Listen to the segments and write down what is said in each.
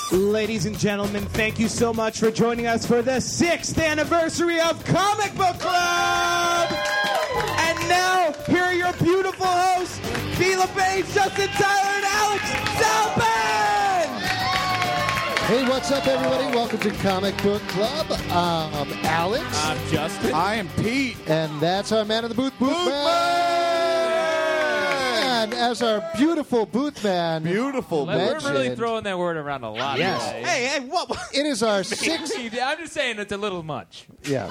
Ladies and gentlemen, thank you so much for joining us for the 6th anniversary of Comic Book Club! And now, here are your beautiful hosts, B. LeBage, Justin Tyler, and Alex Zelban! Hey, what's up, everybody? Welcome to Comic Book Club. I'm Alex. I'm Justin. I am Pete. And that's our man in the booth, Boothman! And as our beautiful Boothman Beautiful. We're really mentioned, throwing that word around a lot Yes. today. Hey, what? it is our 6th... I'm just saying it's a little much. Yeah.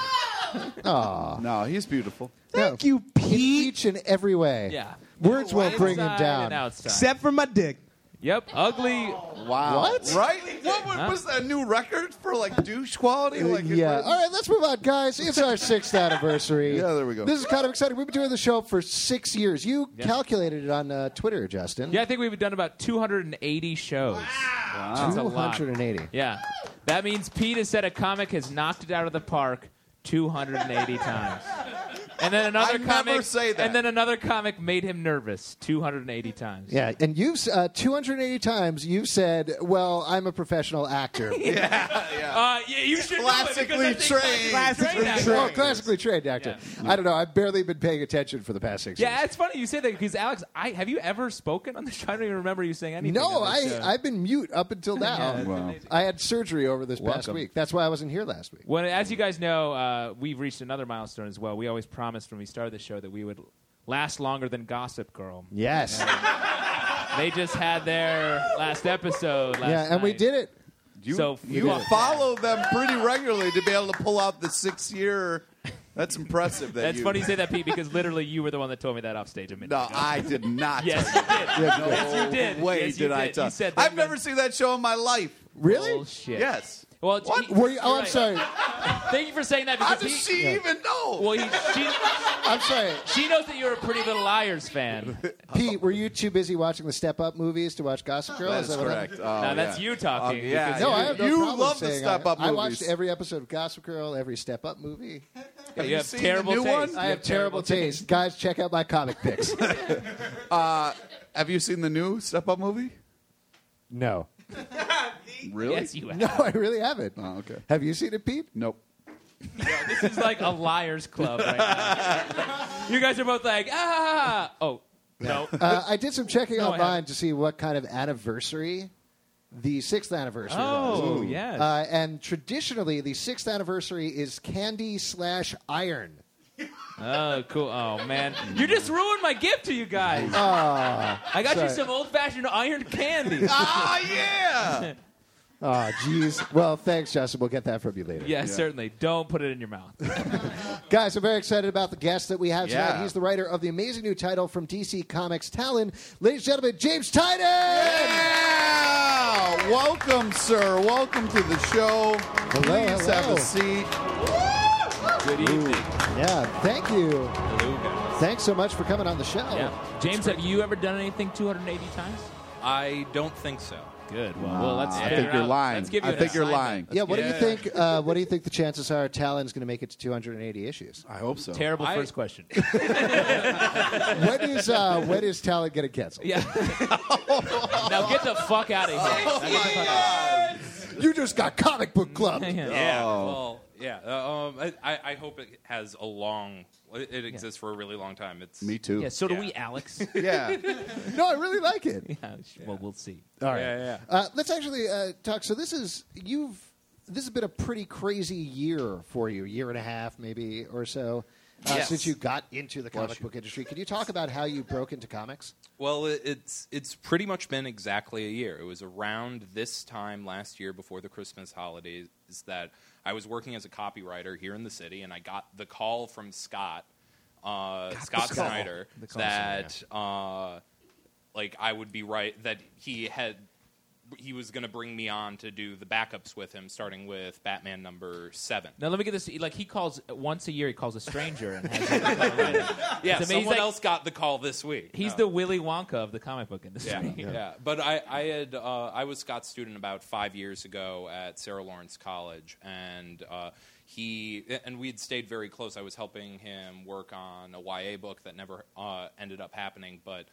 Aw. No, he's beautiful. Thank you, In Pete. each and every way. Yeah. Words won't bring him Inside down. and outside. Except for my dick. Yep. Ugly. Wow. What? Right? What was that new record for like douche quality? Like Yeah. All right, let's move on, guys. It's our 6th anniversary. Yeah, there we go. This is kind of exciting. We've been doing the show for 6 years. You calculated it on Twitter, Justin. Yeah, I think we've done about 280 shows. Wow. That's a lot. 280. Yeah. That means Pete has said a comic has knocked it out of the park 280 times. And then another I comic never say that. And then another comic made him nervous 280 times. Yeah, and you've 280 times you've said, "Well, I'm a professional actor." Yeah, you should Classically know it because I think trained. actor. Oh, classically trained actor. I don't know. I've barely been paying attention for the past 6 years. Yeah, it's funny you say that because Alex, have you ever spoken on the show? I don't even remember you saying anything. No, on this show. I've been mute up until now. Yeah, it's Wow. amazing. I had surgery over this past Welcome. week. That's why I wasn't here last week. Well, as you guys know, we've reached another milestone as well. We always promised when we started the show that we would last longer than Gossip Girl. Yes. They just had their last episode last Yeah, and we night. did it. So You follow them pretty regularly to be able to pull out the 6-year. That's impressive. That's funny you say that, Pete, because literally you were the one that told me that off stage a minute No, ago. I did not. Yes, you did. Yes, you did. Way Yes, you did I did. tell. You said that I've never seen that show in my life. Really? Bullshit. Yes. Well, What? Were you, oh, I'm right. sorry. Thank you for saying that How because does she even know? well, I'm sorry. she knows that you're a Pretty Little Liars fan. Pete, were you too busy watching the Step Up movies to watch Gossip Girl? that is what correct. Oh, Now, that's yeah. you talking. Yeah. because No, I have no You problem love the saying Step Up I watched movies. every episode of Gossip Girl, every Step Up movie. you have seen terrible the new taste. one? I have terrible taste. Guys, check out my comic picks. Have you seen the new Step Up movie? No. Really? Yes, you have. No, I really haven't. Oh, okay. Have you seen it, Pete? Nope. This is like a liars club right now. You guys are both like, ah. Oh, no. I did some checking No, I online to see what kind of anniversary the 6th anniversary was. Oh, yes. And traditionally, the 6th anniversary is candy/iron. Oh, cool. Oh, man. You just ruined my gift to you guys. I got you sorry. some old-fashioned iron candy. Ah, yeah. Oh, geez. Well, thanks, Justin. We'll get that from you later. Yes, certainly. Don't put it in your mouth. Guys, I'm very excited about the guest that we have tonight. Yeah. He's the writer of the amazing new title from DC Comics, Talon. Ladies and gentlemen, James Tynan! Yeah! Welcome, sir. Welcome to the show. Please hello. have a seat. Good evening. Yeah, thank you. Hello, guys. Thanks so much for coming on the show. Yeah. James, have you ever done anything 280 times? I don't think so. Good. Well, let's I figure think it you're out. lying. Let's give you I an think you're assignment. lying. Yeah, what do you think? What do you think the chances are Talon's going to make it to 280 issues? I hope so. Terrible first question. When is Talon getting canceled? Yeah. Now get the fuck out of here. Now get the fuck out. You just got Comic Book Club. Yeah. Oh. Well, yeah. I hope it has a long. It exists for a really long time. It's Me too. Yeah, so do we, Alex. Yeah. No, I really like it. Yeah, well, we'll see. All right. Yeah. Let's actually talk. So this has been a pretty crazy year for you, year and a half maybe or so, Yes. since you got into the comic book industry. Can you talk about how you broke into comics? Well, it's pretty much been exactly a year. It was around this time last year, before the Christmas holidays, that I was working as a copywriter here in the city, and I got the call from Scott Snyder, that like I would be that he was going to bring me on to do the backups with him, starting with Batman number 7. Now let me get this. Like he calls once a year. He calls a stranger and has him come in. Yeah, It's amazing. someone else got the call this week. He's the Willy Wonka of the comic book industry. Yeah. But I was Scott's student about 5 years ago at Sarah Lawrence College, and we had stayed very close. I was helping him work on a YA book that never ended up happening, but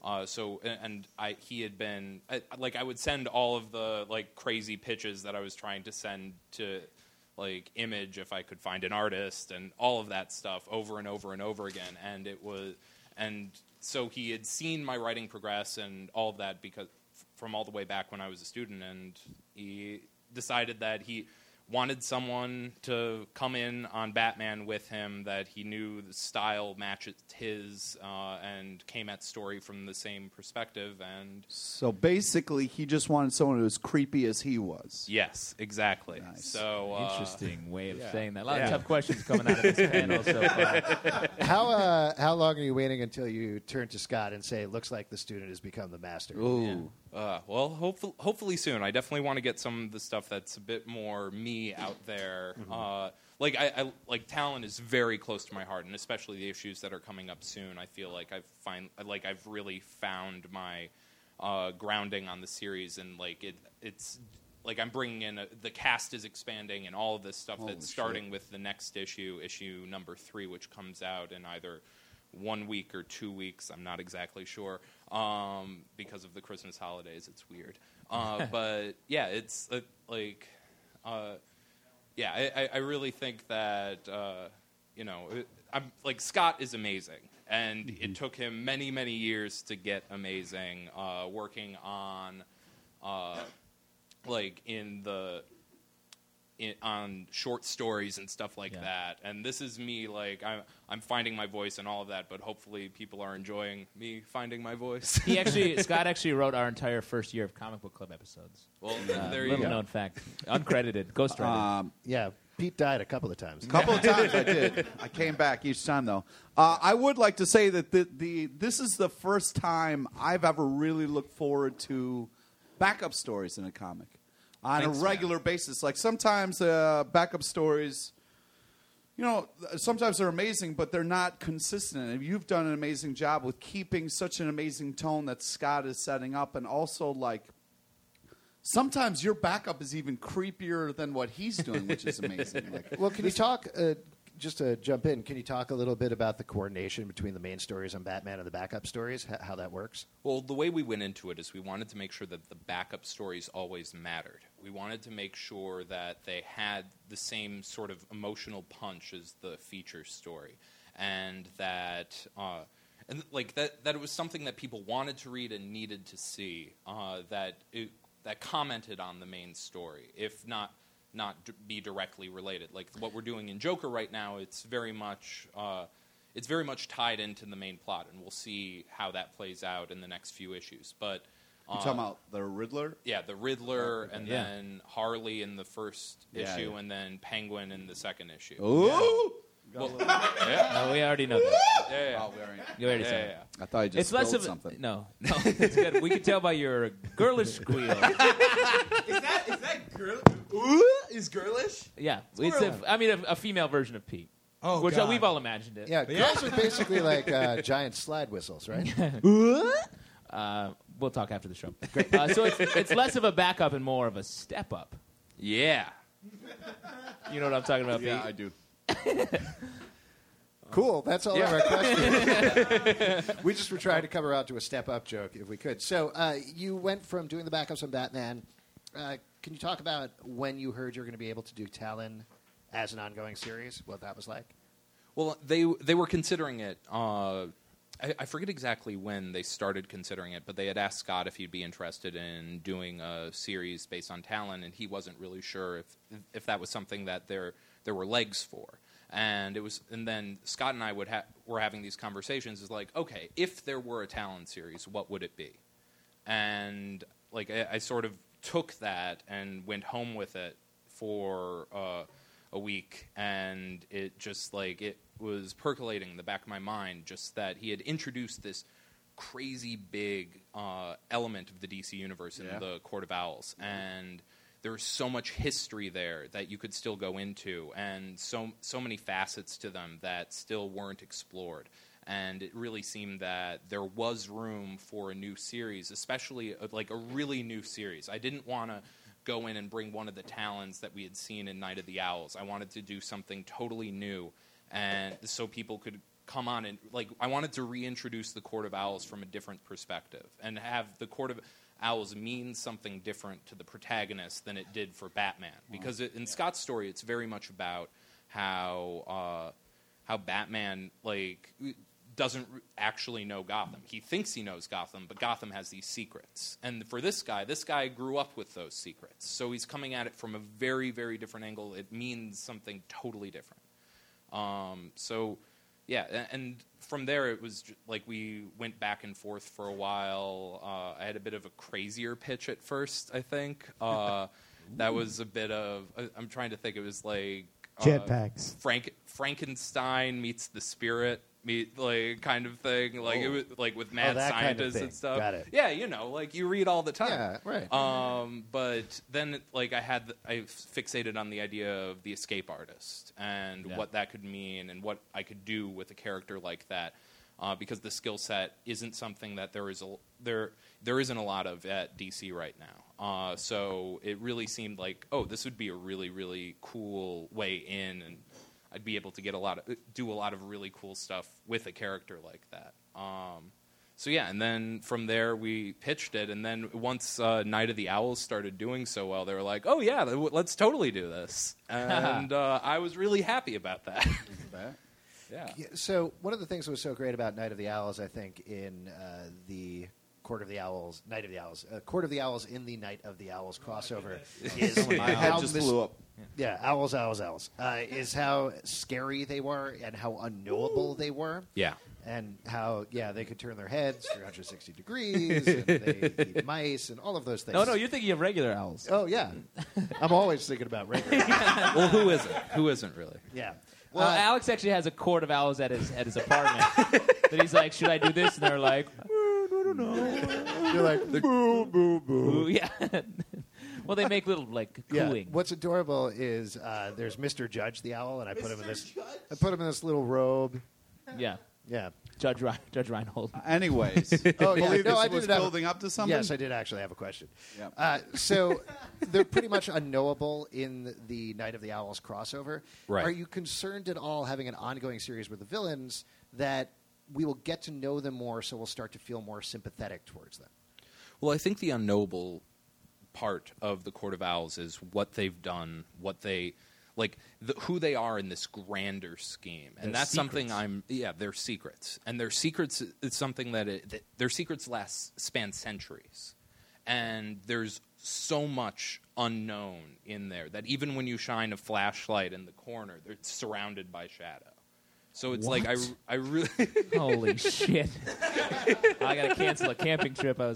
He had been I would send all of the like crazy pitches that I was trying to send to like Image if I could find an artist and all of that stuff over and over and over again. And so he had seen my writing progress and all of that because from all the way back when I was a student, and he decided that he wanted someone to come in on Batman with him that he knew the style matched his and came at story from the same perspective. And So basically, he just wanted someone who was creepy as he was. yes, exactly. Nice. So Interesting way of saying that. A lot of tough questions coming out of this panel so far. How long are you waiting until you turn to Scott and say, "Looks like the student has become the master"? Ooh. Well, hopefully soon. I definitely want to get some of the stuff that's a bit more me out there. I Talon is very close to my heart, and especially the issues that are coming up soon. I feel like I've really found my grounding on the series, and it's like I'm bringing in the cast is expanding, and all of this stuff that's starting with the next issue number 3, which comes out in either 1 week or 2 weeks. I'm not exactly sure because of the Christmas holidays. It's weird, but yeah, it's I really think that Scott is amazing, and it took him many years to get amazing. Working on on short stories and stuff like that, and this is me. I'm finding my voice and all of that, but hopefully people are enjoying me finding my voice. Scott actually wrote our entire first year of Comic Book Club episodes. Well, there you Little go. known fact, uncredited, ghostwriter. Yeah, Pete died a couple of times. A couple of times I did. I came back each time, though. I would like to say that this is the first time I've ever really looked forward to backup stories in a comic on a regular basis. Like sometimes backup stories, sometimes they're amazing, but they're not consistent. And you've done an amazing job with keeping such an amazing tone that Scott is setting up, and also sometimes your backup is even creepier than what he's doing, which is amazing. Well, can you talk, just to jump in, can you talk a little bit about the coordination between the main stories on Batman and the backup stories, how that works? Well, the way we went into it is we wanted to make sure that the backup stories always mattered. We wanted to make sure that they had the same sort of emotional punch as the feature story, and that it was something that people wanted to read and needed to see, that commented on the main story, if not be directly related. Like what we're doing in Joker right now, it's very much tied into the main plot, and we'll see how that plays out in the next few issues. But You're talking about the Riddler? yeah, the Riddler, and then Harley in the first issue, and then Penguin in the second issue. Ooh! Well, No, we already know that. yeah. Oh, very. You already said it. I thought I just It's less spilled of something. no, it's good. We can tell by your girlish squeal. Is that girl? Ooh, is girlish? Yeah, Squirrel. a female version of Pete. Oh, which God. we've all imagined it. Yeah, girls are basically like giant slide whistles, right? We'll talk after the show. Great. So it's less of a backup and more of a step up. Yeah. You know what I'm talking about, Yeah, Pete? I do. Cool. That's all of our questions. We just were trying to cover out to a step-up joke if we could. So you went from doing the backups on Batman. Can you talk about when you heard you were going to be able to do Talon as an ongoing series, what that was like? Well, they were considering it. I forget exactly when they started considering it, but they had asked Scott if he'd be interested in doing a series based on Talon, and he wasn't really sure if that was something that there were legs for. And then Scott and I were having these conversations. It's like, okay, if there were a Talon series, what would it be? And I sort of took that and went home with it for a week, and it just it was percolating in the back of my mind, just that he had introduced this crazy big element of the DC universe in the Court of Owls, and there's so much history there that you could still go into, and so many facets to them that still weren't explored. And it really seemed that there was room for a new series, especially a really new series. I didn't want to go in and bring one of the Talons that we had seen in Night of the Owls. I wanted to do something totally new, and so people could come on and like I wanted to reintroduce the Court of Owls from a different perspective and have the Court of Owls mean something different to the protagonist than it did for Batman. Because in Scott's story, it's very much about how Batman doesn't actually know Gotham. He thinks he knows Gotham, but Gotham has these secrets. And for this guy grew up with those secrets. So he's coming at it from a very, very different angle. It means something totally different. Yeah, and from there it was like we went back and forth for a while. I had a bit of a crazier pitch at first, I think. That was a bit of, I'm trying to think, it was like... Jetpacks. Frankenstein meets the Spirit. Kind of thing, like it was like with mad scientists and stuff. Got it. Yeah, like you read all the time. Yeah, right. But then, I fixated on the idea of the escape artist and what that could mean and what I could do with a character like that, because the skill set isn't something that there isn't a lot of at DC right now. So it really seemed like, this would be a really, really cool way in and. I'd be able to do a lot of really cool stuff with a character like that. And then from there we pitched it, and then once Night of the Owls started doing so well, they were like, "Oh yeah, let's totally do this," and I was really happy about that. Yeah. So one of the things that was so great about Night of the Owls, I think, in the Court of the Owls, Night of the Owls, Court of the Owls in the Night of the Owls crossover is My head just blew up. Yeah, owls. Is how scary they were and how unknowable they were. Yeah. And how, they could turn their heads 360 degrees, and they eat mice, and all of those things. No, you're thinking of regular owls. Oh, yeah. I'm always thinking about regular owls. Well, who isn't? Who isn't really? Yeah. Well, Alex actually has a court of owls at his apartment. That he's like, should I do this? And they're like, no. You're like, boo, boo, boo. Yeah. Well, they make little cooing. What's adorable is there's Mr. Judge the owl, and I put him in this little robe. Yeah. Yeah. Judge Reinhold. Anyways, Oh yeah, believe no, this I was did building up to something. Yes, I did actually have a question. Yeah. So they're pretty much unknowable in the Night of the Owls crossover. Right. Are you concerned at all having an ongoing series with the villains that we will get to know them more, so we'll start to feel more sympathetic towards them? Well, I think the unknowable part of the Court of Owls is what they've done, what they who they are in this grander scheme, and that's something their secrets, and their secrets is something that their secrets span centuries, and there's so much unknown in there that even when you shine a flashlight in the corner, they're surrounded by shadow. So it's like I really Holy shit! I gotta cancel a camping trip I was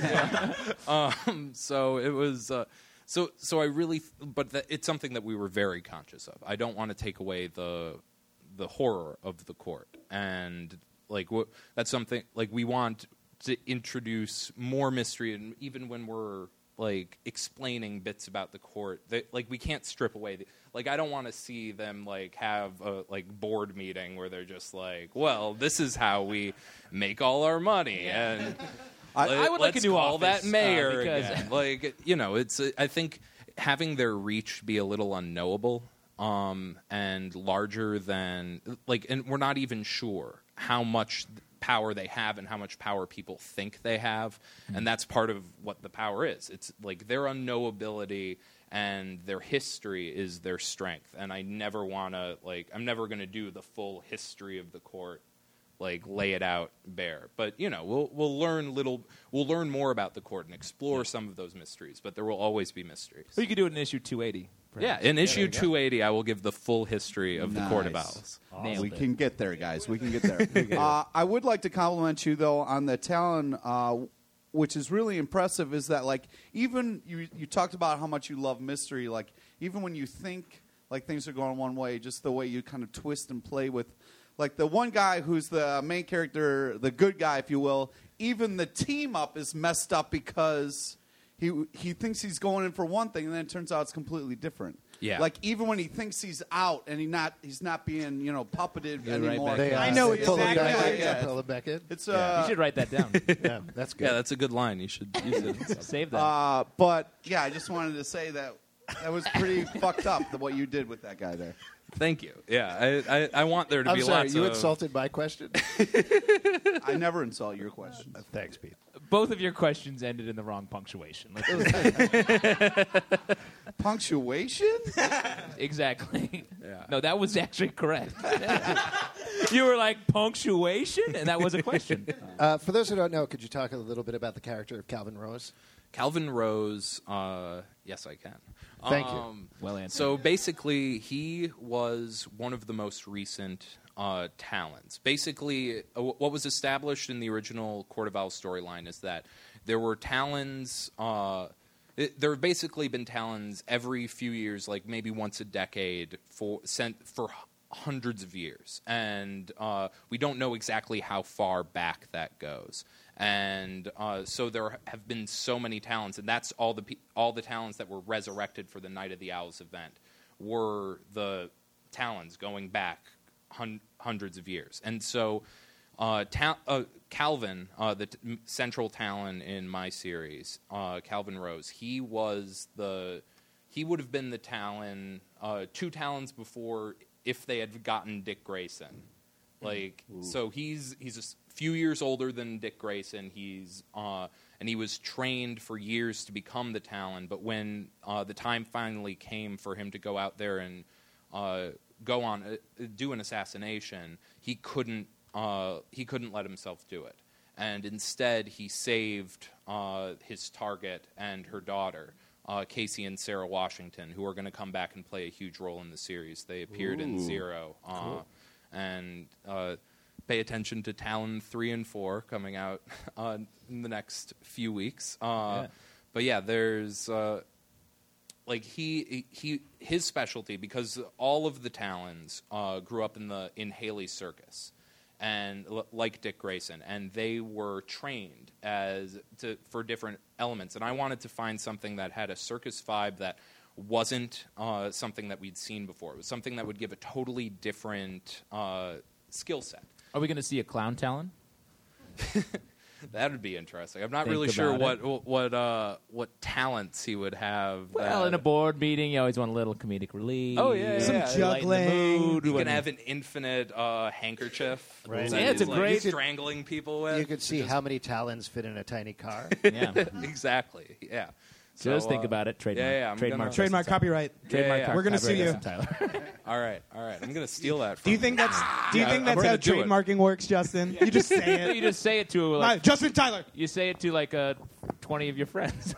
going. So it was. So I really, it's something that we were very conscious of. I don't want to take away the horror of the court, and that's something we want to introduce more mystery, and even when we're explaining bits about the court, we can't strip away. I don't want to see them have a board meeting where they're just well, this is how we make all our money, and. I would like a new call office, that mayor because, again. It's. I think having their reach be a little unknowable, and larger than and we're not even sure how much power they have and how much power people think they have, and that's part of what the power is. It's their unknowability and their history is their strength, and I never want to I'm never going to do the full history of the court. Lay it out bare, but we'll learn more about the court and explore some of those mysteries. But there will always be mysteries. Or you could do it in issue 280. Perhaps. Yeah, in issue 280, I will give the full history of the Court of Owls. Nailed We it. can get there, guys. We can get there. I would like to compliment you, though, on the talent, which is really impressive, is that, even you talked about how much you love mystery. Even when you think, things are going one way, just the way you kind of twist and play with, the one guy who's the main character, the good guy, if you will, even the team up is messed up because he thinks he's going in for one thing, and then it turns out it's completely different. Yeah. Even when he thinks he's out and he's not being puppeted anymore. back in. I know pull him exactly. back in. Yeah. Pull him back in. It's You should write that down. Yeah, that's good. Yeah, that's a good line. You should use it. Save that. but yeah, I just wanted to say that was pretty fucked up what you did with that guy there. Thank you. Yeah, I want there to I'm be sorry, lots you of... insulted my question. I never insult your question. Thanks, Pete. Both of your questions ended in the wrong punctuation. Punctuation? Exactly. Yeah. No, that was actually correct. You were like, punctuation? And that was a question. For those who don't know, could you talk a little bit about the character of Calvin Rose? Calvin Rose, yes, I can. Thank you. Well answered. So basically, he was one of the most recent Talons. Basically, what was established in the original Court of Owls storyline is that there were Talons. There have basically been Talons every few years, like maybe once a decade, for hundreds of years, and we don't know exactly how far back that goes. And so there have been so many Talons, and that's all the Talons that were resurrected for the Night of the Owls event were the Talons going back hundreds of years. And so Calvin, the central Talon in my series, Calvin Rose, he would have been the Talon 2 Talons before if they had gotten Dick Grayson. So he's a few years older than Dick Grayson. And he was trained for years to become the Talon. But when the time finally came for him to go out there and do an assassination, he couldn't let himself do it. And instead, he saved his target and her daughter, Casey and Sarah Washington, who are going to come back and play a huge role in the series. They appeared in Zero. Cool. And pay attention to Talon 3 and 4 coming out in the next few weeks. But yeah, there's his specialty, because all of the Talons grew up in Haley's Circus, and like Dick Grayson, and they were trained for different elements. And I wanted to find something that had a circus vibe that wasn't something that we'd seen before. It was something that would give a totally different skill set. Are we going to see a clown Talon? That would be interesting. I'm not Think really sure about what talents he would have. Well, in a board meeting, you always want a little comedic relief. Oh, yeah, Some yeah. juggling. You can have an infinite handkerchief. Right. that Yeah, it's he's, a great- strangling people with. You could see how many Talons fit in a tiny car. Yeah. Exactly. Yeah. Just think about it. Trademark. Yeah, I'm Trademark. gonna- Trademark copyright. Trademark. Yeah. We're gonna sue you. Tyler. All right. I'm gonna steal that. From Do you think that's Yeah, how we're gonna do it. trademarking works, Justin? You just say You it. just say it to like, Justin Tyler. you say it to like 20 of your friends.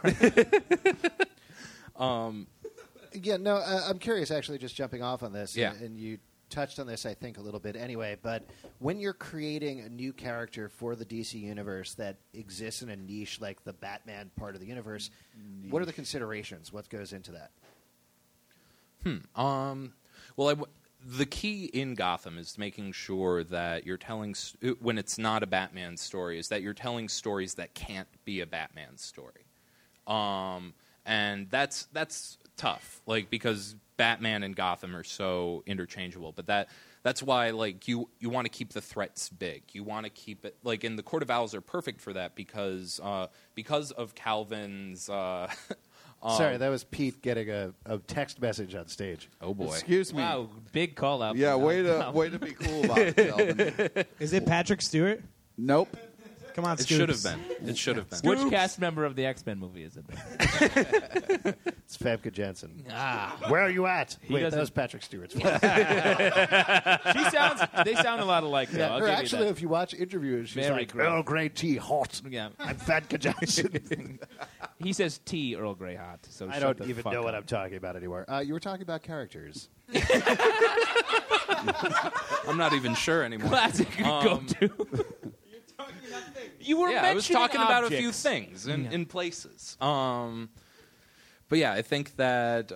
Yeah, no, I'm curious, actually, just jumping off on this. Yeah. And you touched on this, I think, a little bit anyway. But when you're creating a new character for the DC universe that exists in a niche like the Batman part of the universe, what are the considerations? What goes into that? Well, the key in Gotham is making sure that you're telling, when it's not a Batman story, is that you're telling stories that can't be a Batman story. And that's tough, because Batman and Gotham are so interchangeable. But that's why, you want to keep the threats big. You want to keep it, and the Court of Owls are perfect for that because of Calvin's. Sorry, that was Pete getting a text message on stage. Oh boy! Excuse me. Wow, big call out. Yeah, way to be cool about it, Calvin. Is it Patrick Stewart? Nope. Come on, It Scoops. should have been. It should have been. Which cast member of the X-Men movie is it? It's Famke Janssen. Ah, Where are you at? Wait, that doesn't- was Patrick Stewart's voice. they sound a lot alike. Though. I'll Or give actually, you if you watch interviews, she's Very like, great. Earl Grey tea hot. that. Yeah, I'm Famke Janssen. he says tea Earl Grey hot. So I shut don't the even fuck know up. what I'm talking about anymore. You were talking about characters. I'm not even sure anymore. Classic go-to. You were I was mentioning talking about a few objects. things in places. But yeah, I think that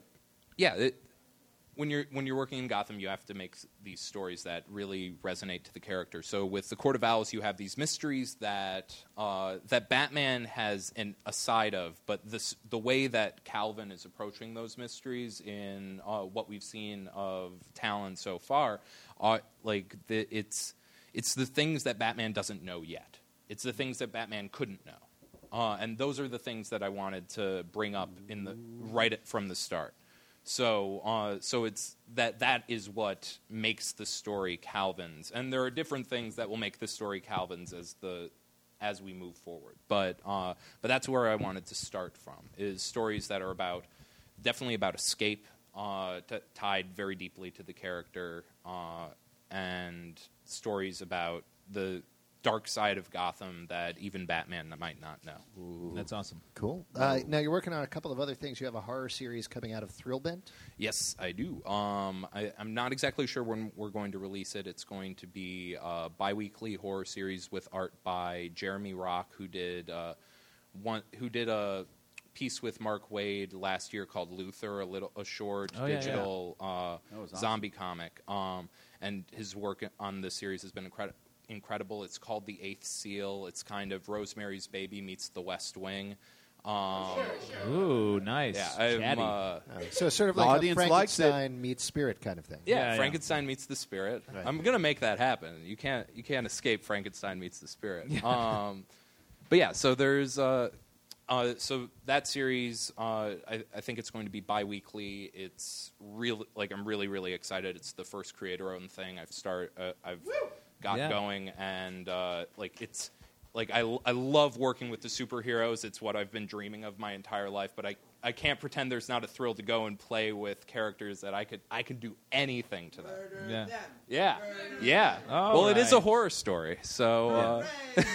when you're working in Gotham, you have to make these stories that really resonate to the character. So with the Court of Owls, you have these mysteries that Batman has a side of, but the way that Calvin is approaching those mysteries in what we've seen of Talon so far, it's the things that Batman doesn't know yet. It's the things that Batman couldn't know. And those are the things that I wanted to bring up right from the start. So it's that is what makes the story Calvin's, and there are different things that will make the story Calvin's as we move forward. But that's where I wanted to start from, is stories that are definitely about escape, tied very deeply to the character, and stories about the dark side of Gotham that even Batman might not know. Ooh, that's awesome. Cool. Now you're working on a couple of other things. You have a horror series coming out of Thrillbent. Yes, I do. I'm not exactly sure when we're going to release it. It's going to be a bi-weekly horror series with art by Jeremy Rock, who did a piece with Mark Waid last year called Luther, a short digital zombie comic. And his work on this series has been incredible. It's called The Eighth Seal. It's kind of Rosemary's Baby meets The West Wing. Ooh, nice. Yeah, So sort of like a Frankenstein meets Spirit kind of thing. Yeah, Frankenstein meets the Spirit. Right. I'm going to make that happen. You can't escape Frankenstein meets the Spirit. But yeah, so there's so that series. I think it's going to be bi-weekly. It's real. Like, I'm really, really excited. It's the first creator-owned thing I've got going, and it's like I love working with the superheroes. It's what I've been dreaming of my entire life. But I can't pretend there's not a thrill to go and play with characters that I could do anything to them. Yeah. It is a horror story, so.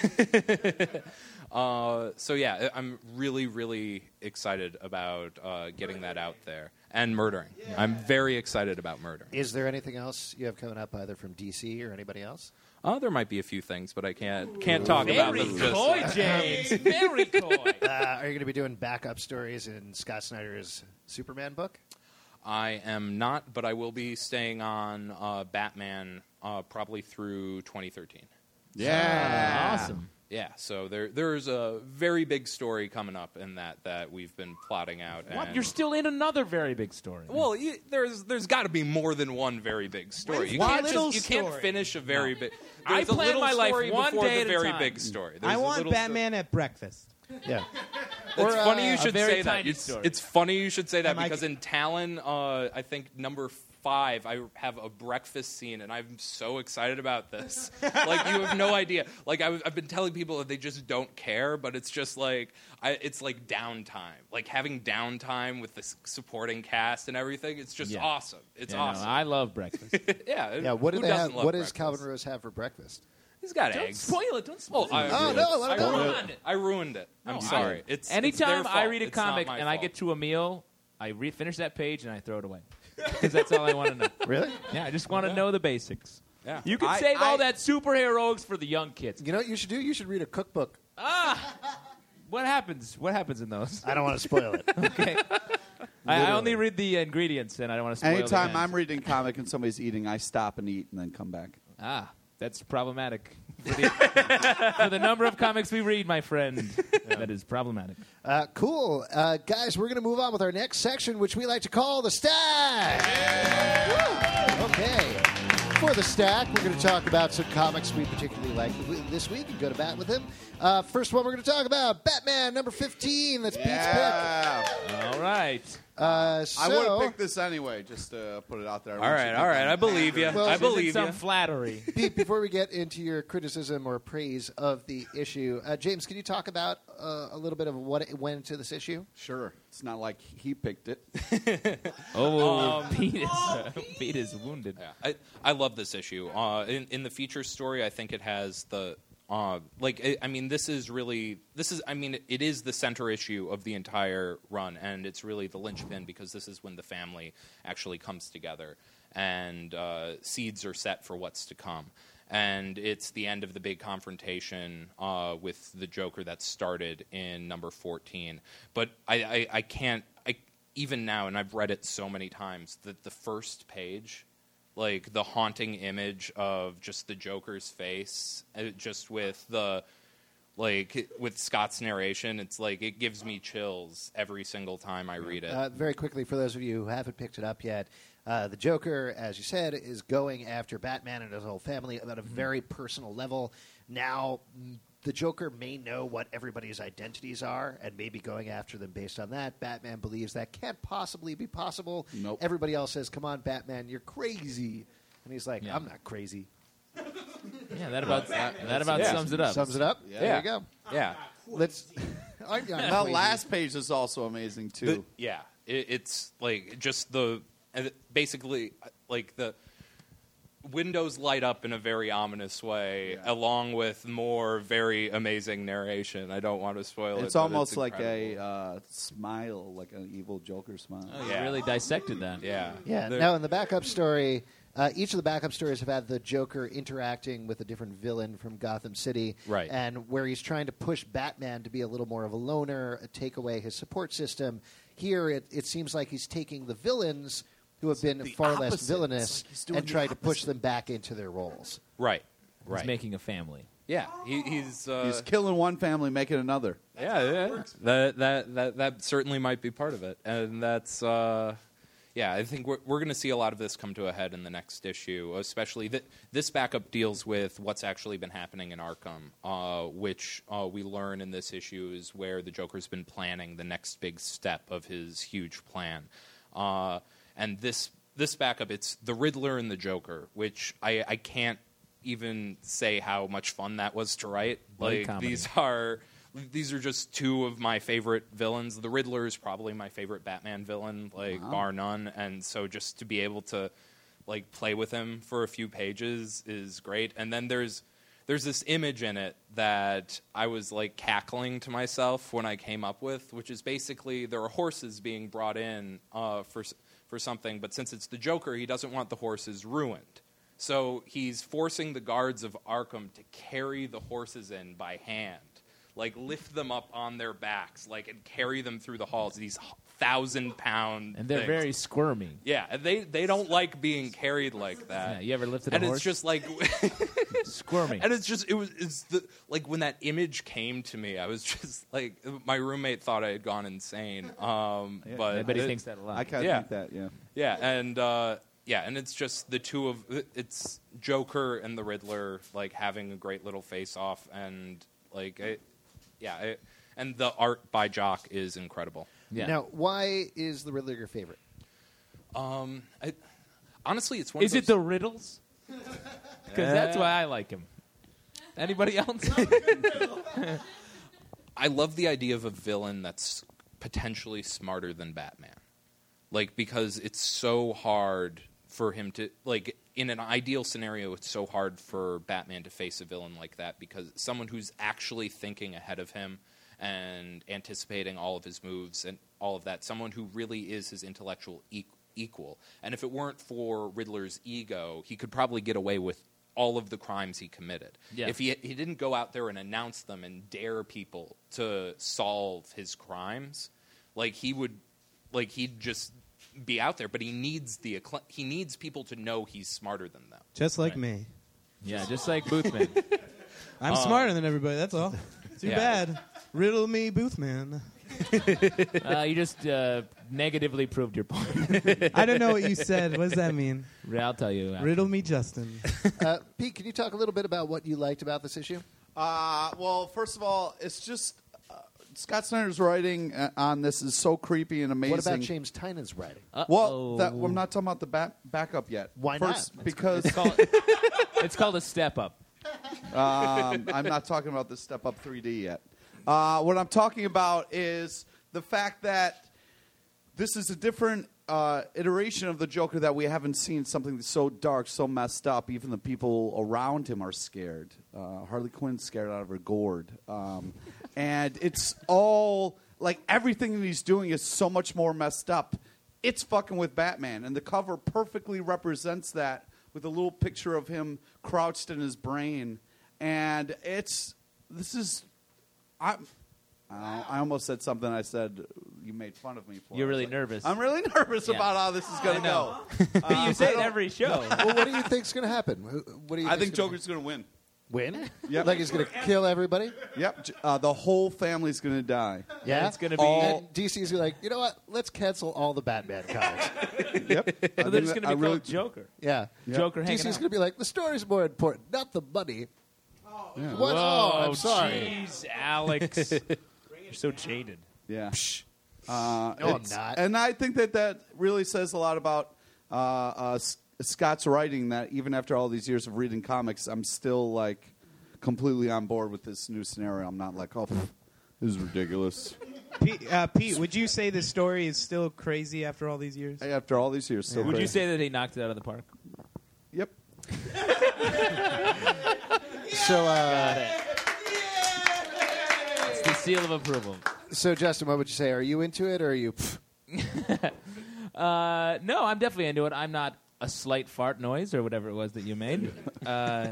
I'm really, really excied about getting that out there and Murdering. I'm very excited about Murdering. Is there anything else you have coming up, either from DC or anybody else? There might be a few things, but I can't talk about them. Very coy, James. Very coy. Are you going to be doing backup stories in Scott Snyder's Superman book? I am not, but I will be staying on Batman probably through 2013. Yeah. Awesome. Yeah, so there's a very big story coming up in that we've been plotting out. What? And You're still in another very big story. well, there's got to be more than one very big story. You can't finish a very big. I There's a plan little my life story one before day the at a very time. big story. I want Batman at breakfast. Yeah. It's funny you should very say that. tiny story. It's funny you should say that Am I- because in Talon, I think number 5, I have a breakfast scene, and I'm so excited about this. Like, you have no idea. Like, I've been telling people that they just don't care, but it's just like it's like downtime. Like, having downtime with the supporting cast and everything. It's just awesome. It's awesome. No, I love breakfast. Yeah. What do who they doesn't have? love What does breakfast? Calvin Rose have for breakfast? He's got Don't eggs. spoil it. Don't spoil it. I ruined it. I'm sorry. Anytime it's I their read a fault. It's not comic my and I fault. get to a meal, I finish that page and I throw it away. Because that's all I want to know. Really? Yeah, I just want to know the basics. Yeah. You can save all that superheroics for the young kids. You know what you should do? You should read a cookbook. What happens? What happens in those? I don't want to spoil it. Okay. I only read the ingredients, and I don't want to spoil Anytime the I'm reading a comic and somebody's eating, I stop and eat and then come back. That's problematic. For the number of comics we read, my friend, that is problematic. Cool. Guys, we're going to move on with our next section, which we like to call the Stack. Woo! Okay. For the Stack, we're going to talk about some comics we particularly like this week and go to bat with them. First one we're going to talk about, Batman number 15. That's Pete's pick. All right. I would have picked this anyway, just to put it out there. All right. I believe you. Well, I isn't believe Some you. flattery. Pete, before we get into your criticism or praise of the issue, James, can you talk about a little bit of what went into this issue? Sure. It's not like he picked it. Pete is wounded. Yeah, I love this issue. In the feature story, I think it has the it is the center issue of the entire run, and it's really the linchpin because this is when the family actually comes together and seeds are set for what's to come. And it's the end of the big confrontation with the Joker that started in number 14. But I can't even now, and I've read it so many times, that the first page, like the haunting image of just the Joker's face, just with with Scott's narration, it's like it gives me chills every single time I read it. Very quickly, for those of you who haven't picked it up yet, the Joker, as you said, is going after Batman and his whole family at a very personal level. Now, the Joker may know what everybody's identities are and may be going after them based on that. Batman believes that can't possibly be possible. Nope. Everybody else says, come on, Batman, you're crazy. And he's like, Yeah. I'm not crazy. Yeah, that about sums it up. Sums it up? Yeah. There you go. Yeah. Let's. I'm not That crazy. last page is also amazing too. It's like just basically like the windows light up in a very ominous way, along with more very amazing narration. I don't want to spoil it. It's but almost like incredible. a smile, like an evil Joker smile. Oh, you Yeah. really dissected that. Yeah. Yeah. The- Now, in the backup story, each of the backup stories have had the Joker interacting with a different villain from Gotham City. Right. And where he's trying to push Batman to be a little more of a loner, take away his support system. Here, it seems like he's taking the villains who have been the far less opposite. villainous It's like he's doing and the trying to push opposite. them back into their roles. Right. He's Right. making a family. Yeah. He's He's killing one family, making another. yeah. That certainly might be part of it, and that's. I think we're going to see a lot of this come to a head in the next issue, especially this backup deals with what's actually been happening in Arkham, which we learn in this issue is where the Joker's been planning the next big step of his huge plan. And this backup, it's the Riddler and the Joker, which I can't even say how much fun that was to write. Bloody Like comedy. these are just two of my favorite villains. The Riddler is probably my favorite Batman villain, bar none. And so just to be able to like play with him for a few pages is great. And then there's this image in it that I was like cackling to myself when I came up with, which is basically there are horses being brought in for something, but since it's the Joker, he doesn't want the horses ruined. So he's forcing the guards of Arkham to carry the horses in by hand. Like lift them up on their backs, like and carry them through the halls. These 1,000-pound And they're things. very squirmy. Yeah, and they don't like being carried like that. Yeah, you ever lifted and a it's horse? just like, Squirmy. and it's the like when that image came to me, I was just like, my roommate thought I had gone insane. But I bet he thinks that a lot. I kind of Yeah. think that, yeah. yeah, and it's just the two of it's Joker and the Riddler like having a great little face off, and like and the art by Jock is incredible. Yeah. Now, why is the Riddler your favorite? Honestly, it's one. Is of it those, the riddles? Because that's why I like him. Anybody else? I love the idea of a villain that's potentially smarter than Batman. Like, because it's so hard for him to, like, in an ideal scenario, it's so hard for Batman to face a villain like that because someone who's actually thinking ahead of him and anticipating all of his moves and all of that, someone who really is his intellectual equal. And if it weren't for Riddler's ego, he could probably get away with all of the crimes he committed. Yeah. If he didn't go out there and announce them and dare people to solve his crimes, like he'd just be out there. But he needs he needs people to know he's smarter than them. Just like me. Yeah, just like Boothman. I'm smarter than everybody, that's all. Too Yeah. bad. Riddle me, Boothman. You just negatively proved your point. I don't know what you said. What does that mean? I'll tell you. after. Riddle me, Justin. Pete, can you talk a little bit about what you liked about this issue? Well, first of all, it's just Scott Snyder's writing on this is so creepy and amazing. What about James Tynan's writing? Well, I'm not talking about the backup yet. Why First, not? Because It's called a step up. I'm not talking about the Step Up 3D yet. What I'm talking about is the fact that this is a different iteration of the Joker that we haven't seen, something that's so dark, so messed up. Even the people around him are scared. Harley Quinn's scared out of her gourd. And it's all, like, everything that he's doing is so much more messed up. It's fucking with Batman. And the cover perfectly represents that with a little picture of him crouched in his brain. And I almost said something I said you made fun of me for. You're I was really like, nervous. I'm really nervous Yeah. about how this is going to go. You say it every show. Well, what do you think's going to happen? What do you I think think's gonna Joker's going to win. win. Yep. Like he's going to kill everybody. Yep. The whole family's going to die. Yeah, it's gonna be- And DC's like, you know what? Let's cancel all the Batman comics. Yep. So they're just going to be called Joker. Yeah, Joker hanging DC's out. going to be like, the story's more important, not the money. What? Oh, I'm sorry. Jeez, Alex. You're so jaded. Yeah. No, I'm not. And I think that really says a lot about Scott's writing, that even after all these years of reading comics, I'm still like completely on board with this new scenario. I'm not like, oh, this is ridiculous. Pete, would you say this story is still crazy after all these years? After all these years, still Would you crazy. say that he knocked it out of the park? Yep. So, It's the seal of approval. so Justin, what would you say? Are you into it, or are you? No, I'm definitely into it. I'm not a slight fart noise or whatever it was that you made. Yeah,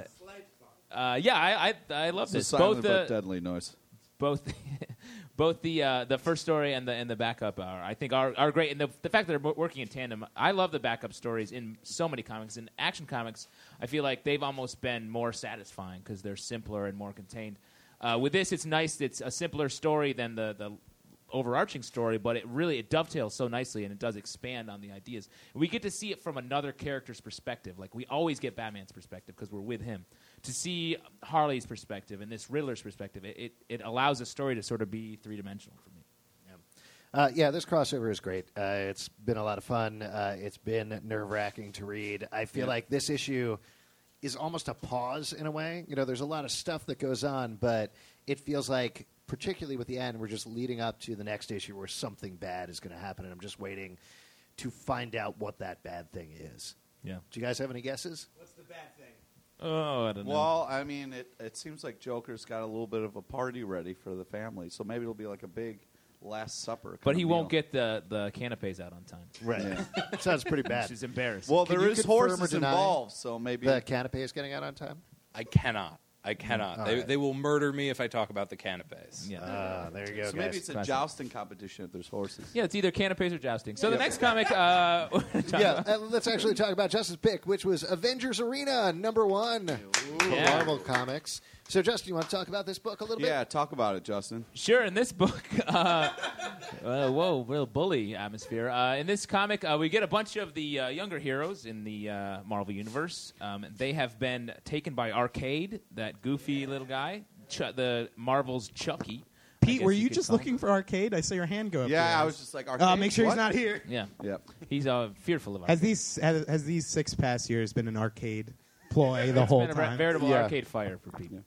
I love It's a this. silent Both but deadly noise. both the first story and the backup I think are great, and the fact that they're working in tandem. I love the backup stories in so many comics. In Action Comics, I feel like they've almost been more satisfying because they're simpler and more contained. With this, it's nice. It's a simpler story than the overarching story, but it dovetails so nicely, and it does expand on the ideas. We get to see it from another character's perspective. Like, we always get Batman's perspective because we're with him. To see Harley's perspective and this Riddler's perspective, it allows a story to sort of be three-dimensional for me. Yeah, this crossover is great. It's been a lot of fun. It's been nerve-wracking to read. I feel like this issue is almost a pause in a way. You know, there's a lot of stuff that goes on, but it feels like, particularly with the end, we're just leading up to the next issue where something bad is going to happen, and I'm just waiting to find out what that bad thing is. Yeah. Do you guys have any guesses? What's the bad thing? Oh, I don't know. Well, I mean, it seems like Joker's got a little bit of a party ready for the family, so maybe it'll be like a big Last Supper. But he kind of won't meal. get the canapes out on time. Right. Sounds pretty bad. Which is embarrassing. Well, Can there you is confirm or horses deny involved, so maybe The canapé is getting out on time? I cannot. All They, right. they will murder me if I talk about the canapes. yeah. There you go, So guys. maybe it's a Classic. jousting competition if there's horses. Yeah, it's either canapes or jousting. So the Yep. next comic, Let's actually talk about Justin's pick, which was Avengers Arena #1 from Yeah. Marvel Comics. So, Justin, you want to talk about this book a little Yeah, bit? talk about it, Justin. Sure, in this book, whoa, real bully atmosphere. In this comic, we get a bunch of the younger heroes in the Marvel Universe. They have been taken by Arcade, that goofy little guy, the Marvel's Chucky. I Pete, guess were you could just call him. looking for Arcade? I saw your hand go up. Yeah, there. I was just like, Arcade? Make sure What? he's not here. Yeah, Yep. he's fearful of Has Arcade. these 6 past years been an Arcade ploy the It's whole been a time? veritable Yeah. arcade fire for people.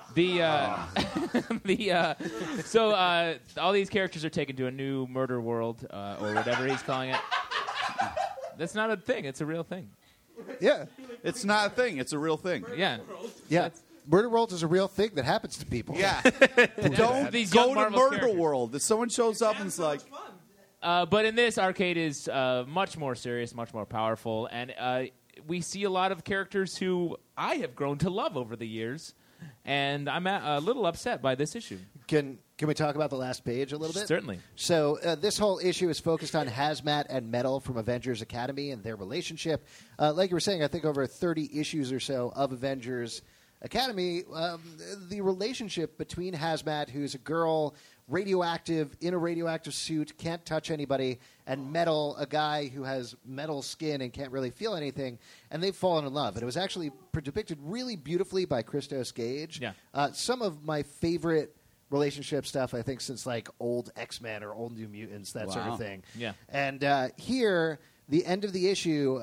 So all these characters are taken to a new murder world or whatever he's calling it. That's not a thing. It's a real thing. Yeah. It's not a thing. It's a real thing. Yeah. Yeah. Murder World is a real thing that happens to people. Yeah. Don't These go young to Marvel's Murder characters. World. If someone shows up and is like, But in this, Arcade is much more serious, much more powerful, and we see a lot of characters who I have grown to love over the years, and I'm a little upset by this issue. Can we talk about the last page a little bit? Certainly. So this whole issue is focused on Hazmat and Metal from Avengers Academy and their relationship. Like you were saying, I think over 30 issues or so of Avengers Academy, the relationship between Hazmat, who's a girl, radioactive, in a radioactive suit, can't touch anybody, and Metal, a guy who has metal skin and can't really feel anything, and they've fallen in love. And it was actually depicted really beautifully by Christos Gage. Yeah. Some of my favorite relationship stuff, I think, since like old X-Men or old New Mutants, that sort Wow. of thing. Yeah. And here, the end of the issue,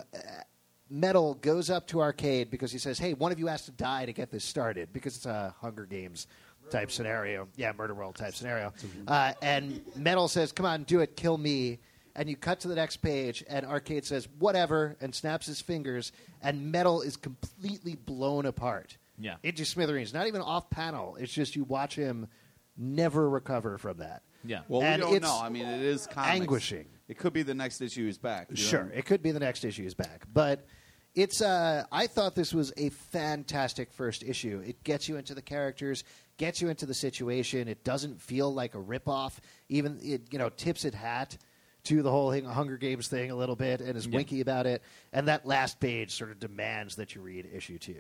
Metal goes up to Arcade because he says, hey, one of you has to die to get this started, because it's a Hunger Games type scenario. Yeah, Murder World type scenario. And Metal says, come on, do it, kill me. And you cut to the next page, and Arcade says, whatever, and snaps his fingers, and Metal is completely blown apart. Yeah. Into smithereens. Not even off panel. It's just you watch him never recover from that. Yeah. well, And we don't it's know. I mean, it is comics. anguishing. It could be the next issue is back. you Sure, know? it could be the next issue is back, but it's. I thought this was a fantastic first issue. It gets you into the characters, gets you into the situation. It doesn't feel like a ripoff. Even it, tips its hat to the whole Hunger Games thing a little bit, and is winky about it. And that last page sort of demands that you read issue 2.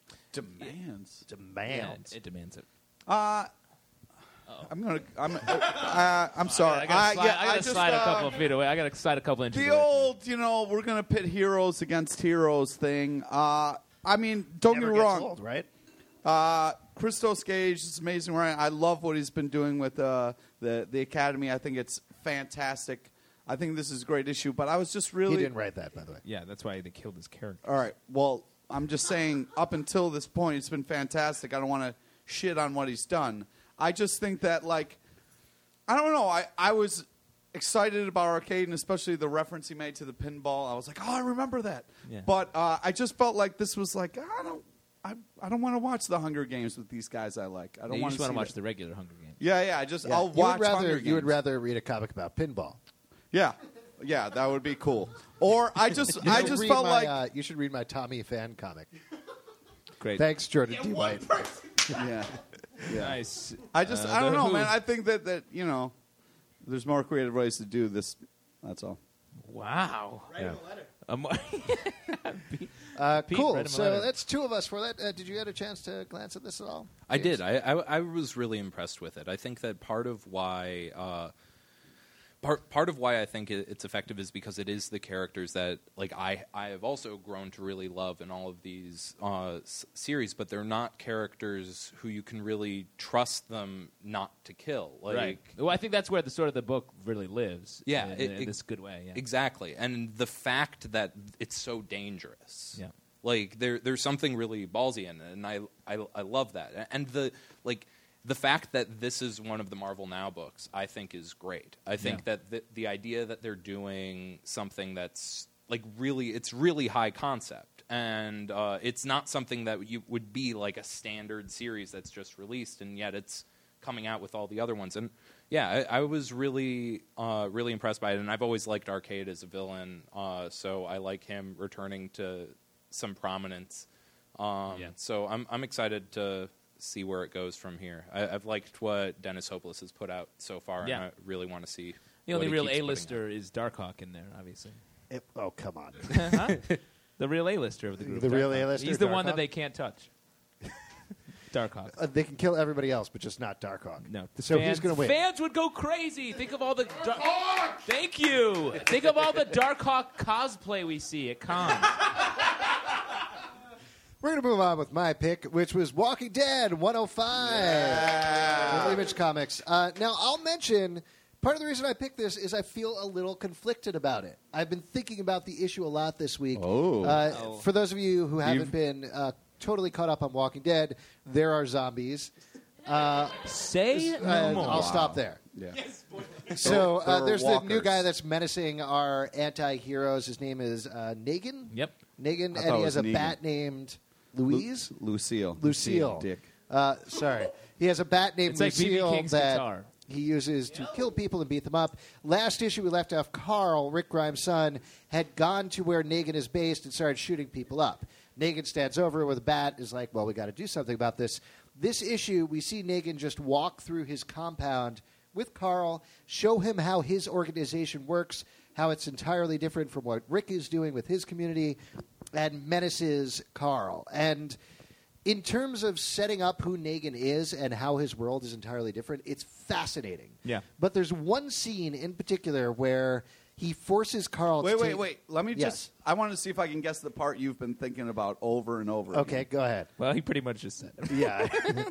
Demands. Yeah, Demands. it demands it. I'm sorry. I gotta just, slide a couple of feet away. I gotta slide a couple inches The away. old, we're going to pit heroes against heroes thing. I mean, don't Never get me gets wrong. old, right? Christos Gage is amazing. Right? I love what he's been doing with the Academy. I think it's fantastic. I think this is a great issue. But I was just really... He didn't write that, by the way. Yeah, that's why they killed his character. All right. Well, I'm just saying, up until this point, it's been fantastic. I don't want to shit on what he's done. I just think that, like, I don't know. I was excited about Arcade, and especially the reference he made to the pinball. I was like, oh, I remember that. Yeah. But I just felt like this was like, I don't want to watch the Hunger Games with these guys I like. I don't You want just to want to watch that. the regular Hunger Games. Yeah. Yeah. I'll watch Hunger Games. You would rather read a comic about pinball. Yeah, that would be cool. Or I just Read felt my, like you should read my Tommy fan comic. Great. Thanks, Jordan D. White. yeah. Nice. I don't The know, Who. man. I think that there's more creative ways to do this. That's all. Wow. Write him a letter. Pete, Cool. write him a So letter. that's two of us for that. Did you get a chance to glance at this at all? I did. I was really impressed with it. I think that part of why I think it's effective is because it is the characters that like I have also grown to really love in all of these series, but they're not characters who you can really trust them not to kill. Like, Right. Well, I think that's where the sort of the book really lives. Yeah, in this good way. Yeah. Exactly, and the fact that it's so dangerous. Yeah. Like there's something really ballsy in it, and I love that. And the fact that this is one of the Marvel Now books, I think, is great. I think that the idea that they're doing something that's like it's really high concept, and it's not something that would be like a standard series that's just released, and yet it's coming out with all the other ones. And yeah, I was really really impressed by it, and I've always liked Arcade as a villain, so I like him returning to some prominence. So I'm excited to see where it goes from here. I've liked what Dennis Hopeless has put out so far, and I really want to see. The only what he real keeps putting A-lister is Darkhawk in there, obviously. Oh, come on. Huh? The real A-lister of the group. The real Darkhawk. A-lister, He's the one Darkhawk? that they can't touch. Darkhawk. They can kill everybody else, but just not Darkhawk. No. So he's going to win. Fans would go crazy. Think of all the... Thank you. Think of all the Darkhawk cosplay we see at cons. We're going to move on with my pick, which was Walking Dead 105 from Image Comics. Now, I'll mention, part of the reason I picked this is I feel a little conflicted about it. I've been thinking about the issue a lot this week. For those of you who haven't been totally caught up on Walking Dead, there are zombies. Say no more. I'll stop there. Yeah. So There are there's the new walkers. guy that's menacing our anti-heroes. His name is Negan. Yep. Negan, I thought and it he was has a Negan. bat named Louise. Lucille. Dick. Sorry. He has a bat named It's like B.B. Lucille King's that guitar. he uses to kill people and beat them up. Last issue, we left off Carl, Rick Grimes' son, had gone to where Negan is based and started shooting people up. Negan stands over with a bat, is like, well, we got to do something about this. This issue, we see Negan just walk through his compound with Carl, show him how his organization works, how it's entirely different from what Rick is doing with his community, and menaces Carl. And in terms of setting up who Negan is and how his world is entirely different, it's fascinating. Yeah. But there's one scene in particular where he forces Carl to take... Wait. Let me Yes. just... I want to see if I can guess the part you've been thinking about over and over Okay, again. go ahead. Well, he pretty much just said it. Yeah.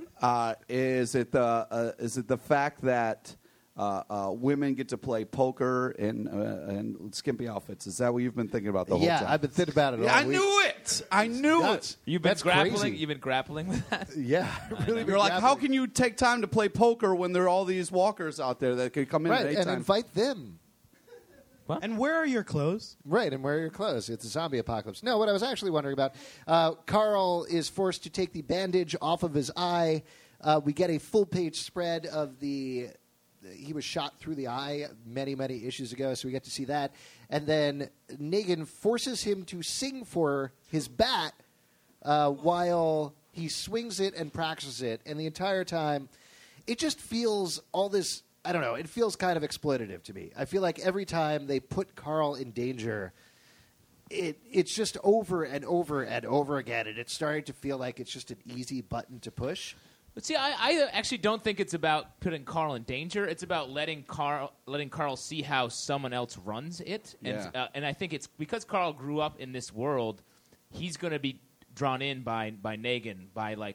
Is it the fact that women get to play poker in skimpy outfits? Is that what you've been thinking about the whole time? I've been thinking about it all I week. knew it. I knew Nuts. it. You've been That's grappling. crazy. You've been grappling with that. Yeah, really. You're like, how can you take time to play poker when there are all these walkers out there that could come in right, at any and time? invite them. And where are your clothes? Right, and wear your clothes. It's a zombie apocalypse. No, what I was actually wondering about, Carl is forced to take the bandage off of his eye. We get a full-page spread of he was shot through the eye many, many issues ago, so we get to see that. And then Negan forces him to sing for his bat while he swings it and practices it. And the entire time, it just feels all this... I don't know. It feels kind of exploitative to me. I feel like every time they put Carl in danger, it's just over and over and over again, and it's starting to feel like it's just an easy button to push. But see, I actually don't think it's about putting Carl in danger. It's about letting Carl see how someone else runs it. And, Yeah. And I think it's because Carl grew up in this world, he's going to be drawn in by Negan, by like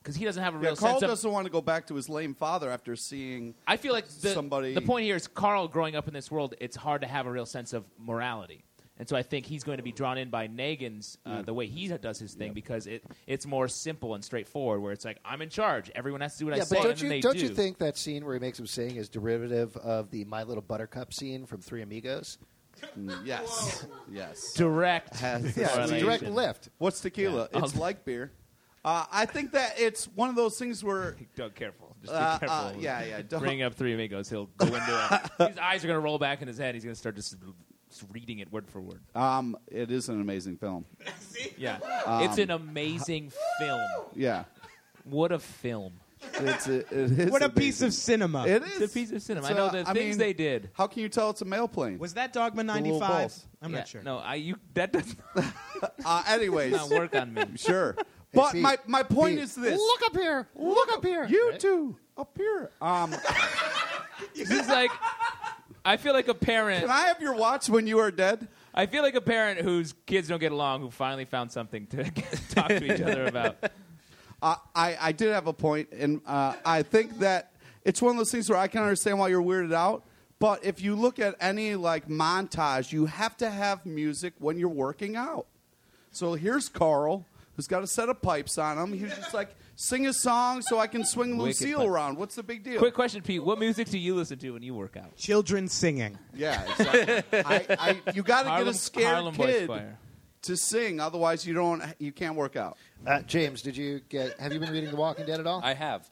because he doesn't have a Yeah, real Carl sense of. doesn't want to go back to his lame father after seeing. I feel like somebody- the point here is Carl growing up in this world. It's hard to have a real sense of morality. And so I think he's going to be drawn in by Negan's the way he does his thing because it's more simple and straightforward. Where it's like I'm in charge, everyone has to do what I say, but and then they don't do. you think that scene where he makes him sing is derivative of the My Little Buttercup scene from Three Amigos? Yes, yes. direct? Yeah, it's a correlation. direct lift. What's tequila? Yeah. It's like beer. I think that it's one of those things where. Careful. Just be careful. Yeah. Don't. Bring up Three Amigos. He'll go into it. His eyes are going to roll back in his head. He's going to start just reading it word for word. It is an amazing film. Yeah. It's an amazing film. Yeah. What a film. It is What a amazing. piece of cinema. It is. It's a piece of cinema. It's, I know the things mean, they did. How can you tell it's a mail plane? Was that Dogma little 95? balls. I'm Yeah, not sure. No, that does Anyways, not work on me. sure. But Pete, my point Pete, is this. Look up here. Look up here. You Right? two up here. This is like, I feel like a parent. Can I have your watch when you are dead? I feel like a parent whose kids don't get along who finally found something to talk to each other about. I did have a point, and I think that it's one of those things where I can understand why you're weirded out. But if you look at any like montage, you have to have music when you're working out. So here's Carl, who's got a set of pipes on him. He's just like, sing a song so I can swing Wicked Lucille pipe. around. What's the big deal? Quick question, Pete. What music do you listen to when you work out? Children singing. Yeah, exactly. You got to get a scared Harlem Boys kid Choir. to sing, otherwise you can't work out. James, have you been reading The Walking Dead at all? I have.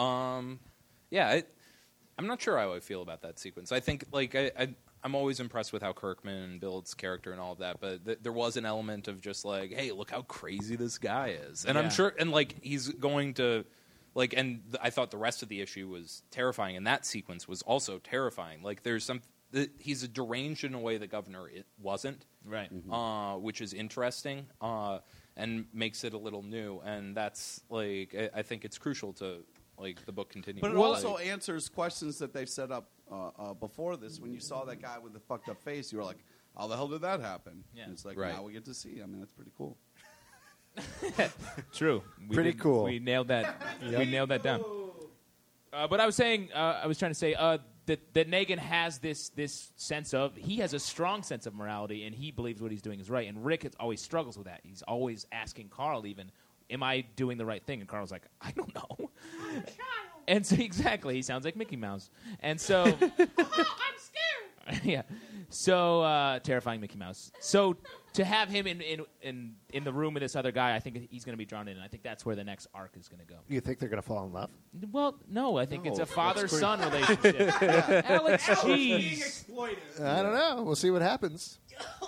I'm not sure how I feel about that sequence. I think I'm always impressed with how Kirkman builds character and all of that, but there was an element of just like, hey, look how crazy this guy is, and Yeah. I'm sure, and like he's going to, like, and I thought the rest of the issue was terrifying, and that sequence was also terrifying. Like, there's some. He's deranged in a way the governor wasn't, Right. which is interesting and makes it a little new, and that's like I think it's crucial to like the book continue. But it Well, also answers questions that they've set up before this. When you saw that guy with the fucked up face, you were like, how the hell did that happen? Yeah. And it's like, Right. now we get to see. I mean, that's pretty cool. True. Pretty cool. We nailed that. We nailed that down. But I was saying, I was trying to say that Negan has this sense of, he has a strong sense of morality, and he believes what he's doing is right. And Rick always struggles with that. He's always asking Carl even, am I doing the right thing? And Carl's like, I don't know. And so exactly, he sounds like Mickey Mouse. And so I'm scared. Yeah. So terrifying Mickey Mouse. So to have him in the room with this other guy, I think he's going to be drawn in, and I think that's where the next arc is going to go. You think they're going to fall in love? Well, no, I think it's a that's father-son relationship. Alex, jeez. I don't know. We'll see what happens.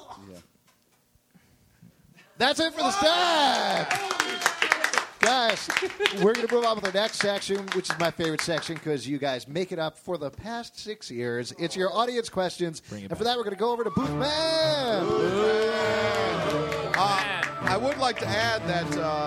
That's it for the stack. Guys, we're going to move on with our next section, which is my favorite section because you guys make it up for the past 6 years. It's your audience questions. And for that, we're going to go over to Booth Man. I would like to add that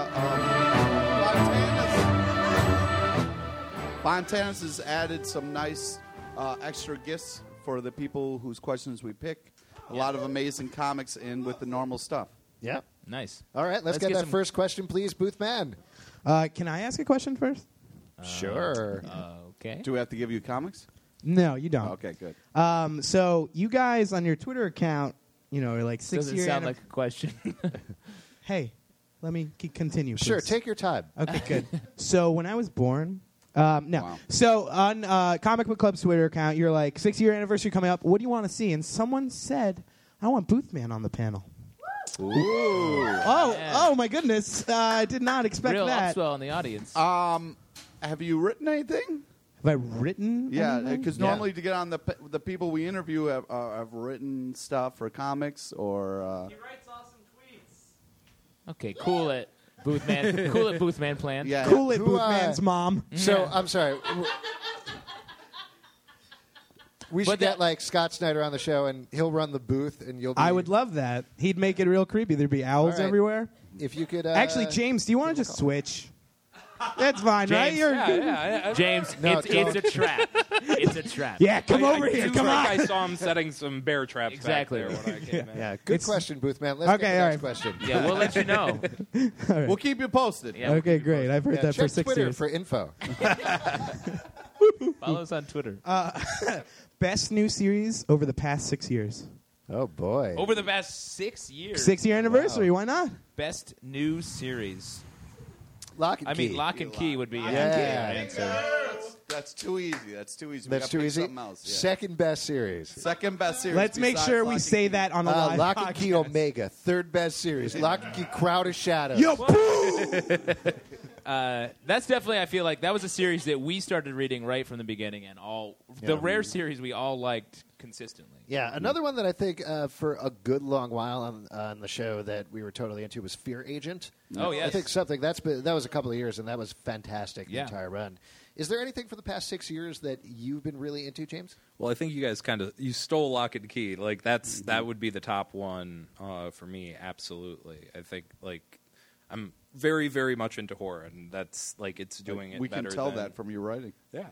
Fontanas has added some nice extra gifts for the people whose questions we pick. A lot of amazing comics in with the normal stuff. Yeah. Nice. All right, let's get that some- first question, please, Booth Man. Can I ask a question first? Sure. Okay. Do we have to give you comics? No, you don't. Okay, good. So you guys on your Twitter account, are like 6 Doesn't year. sound like a question. Hey, let me continue. Please. Sure, take your time. Okay, good. So when I was born, no. Wow. So on Comic Book Club's Twitter account, you're like 6 year anniversary coming up. What do you want to see? And someone said, I want Booth Man on the panel. Ooh. Oh my goodness! I did not expect Real that. upswell in the audience. Have you written anything? Have I written? Yeah, anything? because normally to get on the people we interview have written stuff for comics or. writes awesome tweets. Okay, cool it, Booth Man. Cool it, Booth Man plan. Yeah. Cool it, Who, Booth Man's mom. So, I'm sorry. We should But get, like, Scott Snyder on the show, and he'll run the booth, and you'll be... I would love that. He'd make it real creepy. There'd be owls All right. everywhere. If you could... Actually, James, do you want to just switch? That's fine, right? James, You're James, No, it's a trap. It's a trap. Yeah, come over I here. do Come think on. I saw him setting some bear traps Exactly. back there when I came in. Yeah, good question, Boothman. Let's Okay, get the all next right. question. Yeah, we'll let you know. We'll keep you posted. Yeah, Okay, great. I've heard Yeah, that for check 6 Twitter years. for info. follow us on Twitter. Best new series over the past 6 years. Oh boy. Over the past 6 years, 6-year anniversary. Why not? best new series. Lock and I key. mean, Lock and Key would be an Yeah. answer. That's too easy. That's too easy. We That's gotta too pick easy. something else, yeah. Second best series. Second best series. Let's make besides sure Lock we and say Key. that on a live Lock and Key podcast. Omega. Third best series. Lock and Key Crowd of Shadows. Yo, boo! That's definitely. I feel like that was a series that we started reading right from the beginning, and the rare series we all liked consistently. Yeah, another one that I think for a good long while on the show that we were totally into was Fear Agent. Oh, yes. I think that was a couple of years, and that was fantastic. Yeah. The entire run. Is there anything for the past 6 years that you've been really into, James? Well, I think you guys you stole Lock and Key. Like that would be the top one for me. Absolutely, I think I'm very, very much into horror, and that's it's doing it. We can better tell than- that from your writing. Yeah.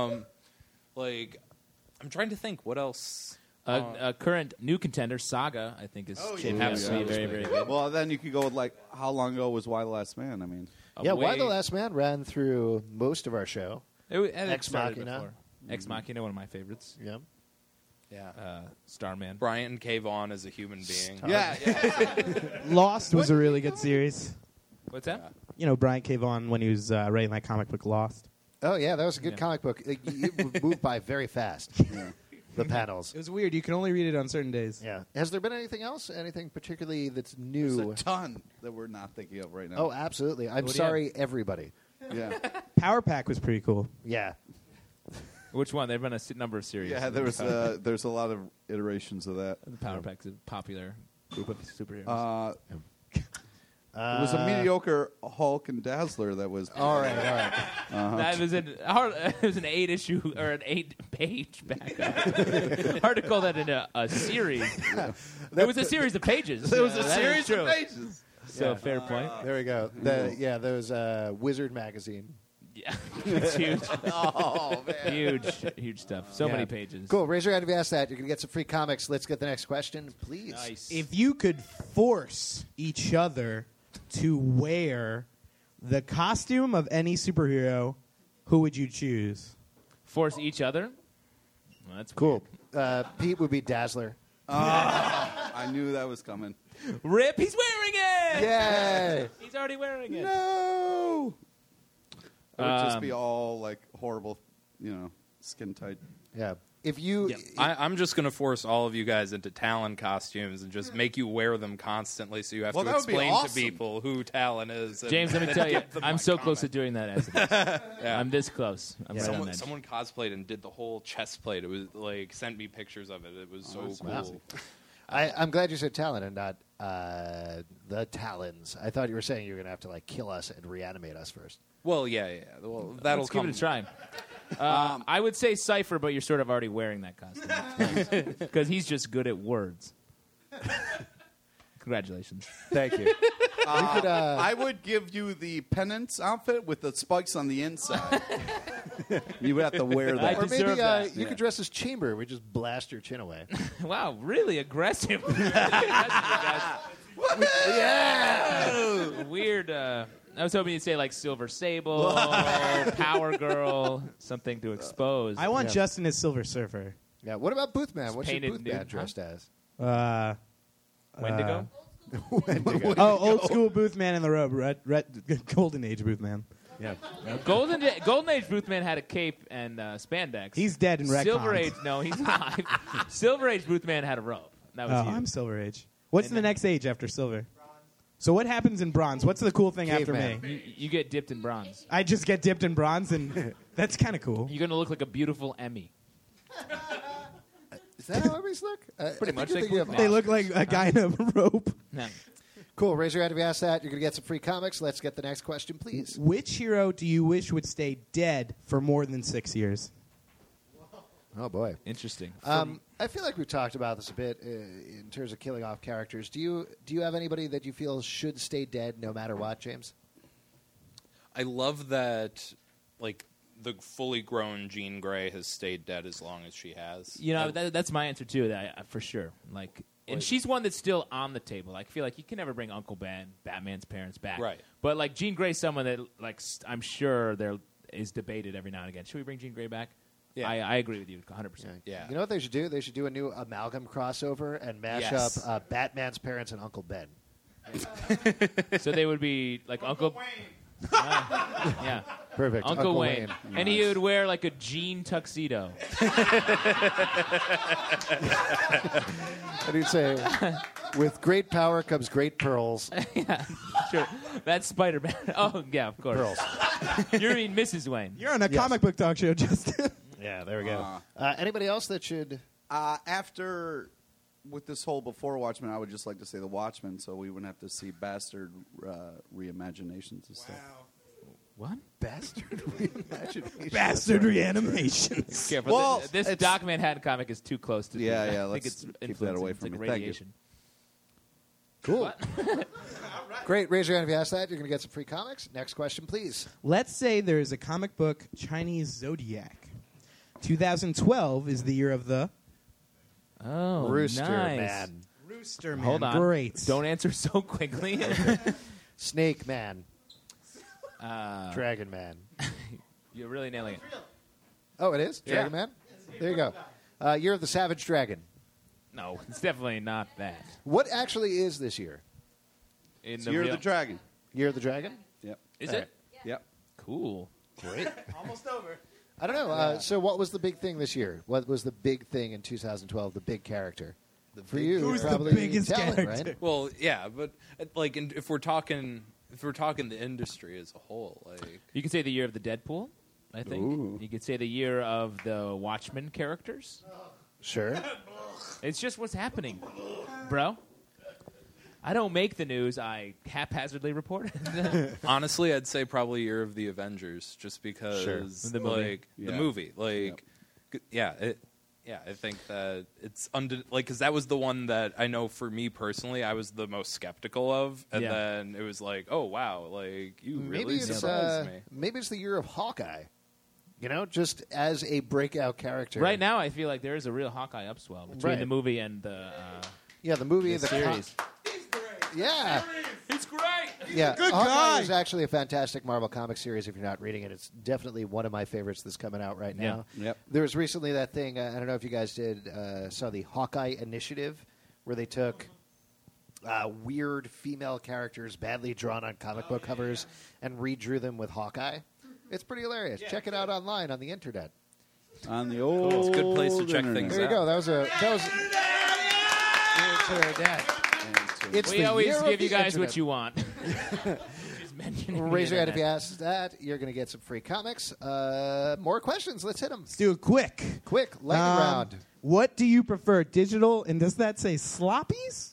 I'm trying to think what else. A current new contender, Saga, I think is shaping up to be very, very good. Well, then you could go with how long ago was Y the Last Man? I mean, Yeah, Way- Why the Last Man ran through most of our show. It Ex started Machina. before. Ex Machina, one of my favorites. Yeah. Yeah. Starman. Brian K. Vaughan as a human being. yeah. Lost was a really good series. What's that? You know, Brian K. Vaughan when he was writing that comic book Lost. Oh, yeah, that was a good Yeah. comic book. It moved by very fast, the panels. It was weird. You can only read it on certain days. Yeah. Has there been anything else? Anything particularly that's There's new? a ton that we're not thinking of right now. Oh, absolutely. I'm What do you sorry, everybody. yeah. Power Pack was pretty cool. Yeah. Which one? There've been a number of series. Yeah, there's a lot of iterations of that. The Power Pack's a popular group of superheroes. It was a mediocre Hulk and Dazzler that was. All right, all right. That was it was an 8-issue or an 8-page backup. Hard to call that a series. It was a series of pages. It was a That is series true. of pages. So fair point. There we go. Those Wizard magazine. Yeah, it's huge, Oh man. huge stuff. So Yeah. many pages. Cool. Raise your hand if you asked that. You're going to get some free comics. Let's get the next question, please. Nice. If you could force each other to wear the costume of any superhero, who would you choose? Force each other. Well, that's Cool. Pete would be Dazzler. I knew that was coming. weird. Rip. He's wearing it. Yay! He's already wearing it. No. It would just be Um, all horrible, skin tight. Yeah. If you, I'm just going to force all of you guys into Talon costumes and just make you wear them constantly, so you have Well, to that would be explain awesome. to people who Talon is. And James, let me then tell you, give them I'm my so close to comic. doing that as it is. Yeah. I'm this close. I'm right on edge. Someone cosplayed and did the whole chest plate. It was sent me pictures of it. It was so that's cool. amazing. I'm glad you said Talon and not the Talons. I thought you were saying you were going to have to kill us and reanimate us first. Well, yeah. Well, that'll Let's come. give it a try. I would say Cypher, but you're sort of already wearing that costume because he's just good at words. Congratulations. Thank you. We could, I would give you the penance outfit with the spikes on the inside. You would have to wear I that. or maybe deserve that. you could dress as Chamber. We just blast your chin away. Wow, really aggressive. Weird. I was hoping you'd say Silver Sable, Power Girl, something to expose. I want Yeah. Justin as Silver Surfer. Yeah. What about Boothman? What's your painted Boothman nude, dressed as? Wendigo. Old school Boothman in the robe. Golden Age Boothman. Yeah. Golden Age Boothman had a cape and spandex. He's dead in retcons. Silver Age, no, he's alive. Silver Age Boothman had a robe. That was you. I'm Silver Age. What's the next age after Silver? So what happens in bronze? What's the cool thing after Caveman. me? You get dipped in bronze. I just get dipped in bronze, and that's kind of cool. You're gonna look like a beautiful Emmy. Is that how Emmys look? Pretty much Like like They look like a guy in a robe. No. Cool. Raise your hand if you asked that. You're going to get some free comics. Let's get the next question, please. Which hero do you wish would stay dead for more than 6 years? Oh, boy. Interesting. I feel like we've talked about this a bit in terms of killing off characters. Do you have anybody that you feel should stay dead no matter what, James? I love that, like, the fully grown Jean Grey has stayed dead as long as she has. You know, that's my answer too. For sure. Like, and she's one that's still on the table. I feel like you can never bring Uncle Ben, Batman's parents, back. Right. But like Jean Grey's someone that, like, I'm sure there is debated every now and again. Should we bring Jean Grey back? Yeah. I agree with you 100%. Yeah. You know what they should do? They should do a new amalgam crossover and mash Yes. up Batman's parents and Uncle Ben. So they would be like Uncle Wayne. yeah, Perfect. Uncle Wayne. And he would wear like a jean tuxedo. And he'd say, with great power comes great pearls. Yeah, sure. That's Spider-Man. Oh, yeah, of course. Pearls. You mean Mrs. Wayne? You're on a Yes. comic book talk show, Justin. Yeah, there we go. Anybody else that should... After, with this whole before Watchmen, I would just like to say the Watchmen, so we wouldn't have to see bastard reimaginations and stuff. What? Bastard reimagination. Bastard reanimations. Careful. Well, this it's- Doc Manhattan comic is too close to. Yeah, I yeah, think let's it's keep that influencing. away It's from like me. Thank you. radiation. Cool. Great. Raise your hand if you asked that. You're going to get some free comics. Next question, please. Let's say there is a comic book Chinese Zodiac. 2012 is the year of the Oh, Rooster nice. Man. Rooster Man. Hold on. Great. Don't answer so quickly. Snake Man. Dragon Man. You're really nailing it. Oh, it is? Dragon Man? There you go. Year of the Savage Dragon. No, it's definitely not that. What actually is this year? In It's Year of real- the Dragon. Year of the Dragon? Yep. Is All it? right. Yep. Cool. Great. Almost over. I don't know. So what was the big thing this year? What was the big thing in 2012, the big character? For you, Who's the probably biggest Talon, character? right? Well, yeah, but like, if we're talking the industry as a whole, like, You could say the year of the Deadpool, I think. Ooh. You could say the year of the Watchmen characters. Sure. It's just what's happening, bro. I don't make the news. I haphazardly report it. honestly, I'd say probably Year of the Avengers, just because Sure. The movie. like Yeah. the movie, like, I think that it's because that was the one that I know for me personally, I was the most skeptical of, and Yeah. then it was like, oh wow, like you Maybe really it's surprised me. maybe it's the year of Hawkeye. You know, just as a breakout character. Right now, I feel like there is a real Hawkeye upswell between Right. the movie and the Yeah, the movie, the the series. yeah, It's great. yeah. Good Hawkeye guy. is actually a fantastic Marvel comic series. If you're not reading it, it's definitely one of my favorites that's coming out right now. Yeah. Yep. There was recently that thing. I don't know if you guys saw the Hawkeye Initiative, where they took weird female characters, badly drawn on comic book covers, and redrew them with Hawkeye. It's pretty hilarious. Check it out online on the internet. On the old It's a good place to check internet. things There you go. That was It's We the always year of give you the guys internet. what you want. Just mentioning the Raise your hand if you internet. asked that. You're going to get some free comics. More questions. Let's hit them. Let's do it quick. Quick, lightning round. What do you prefer, digital, and does that say sloppies?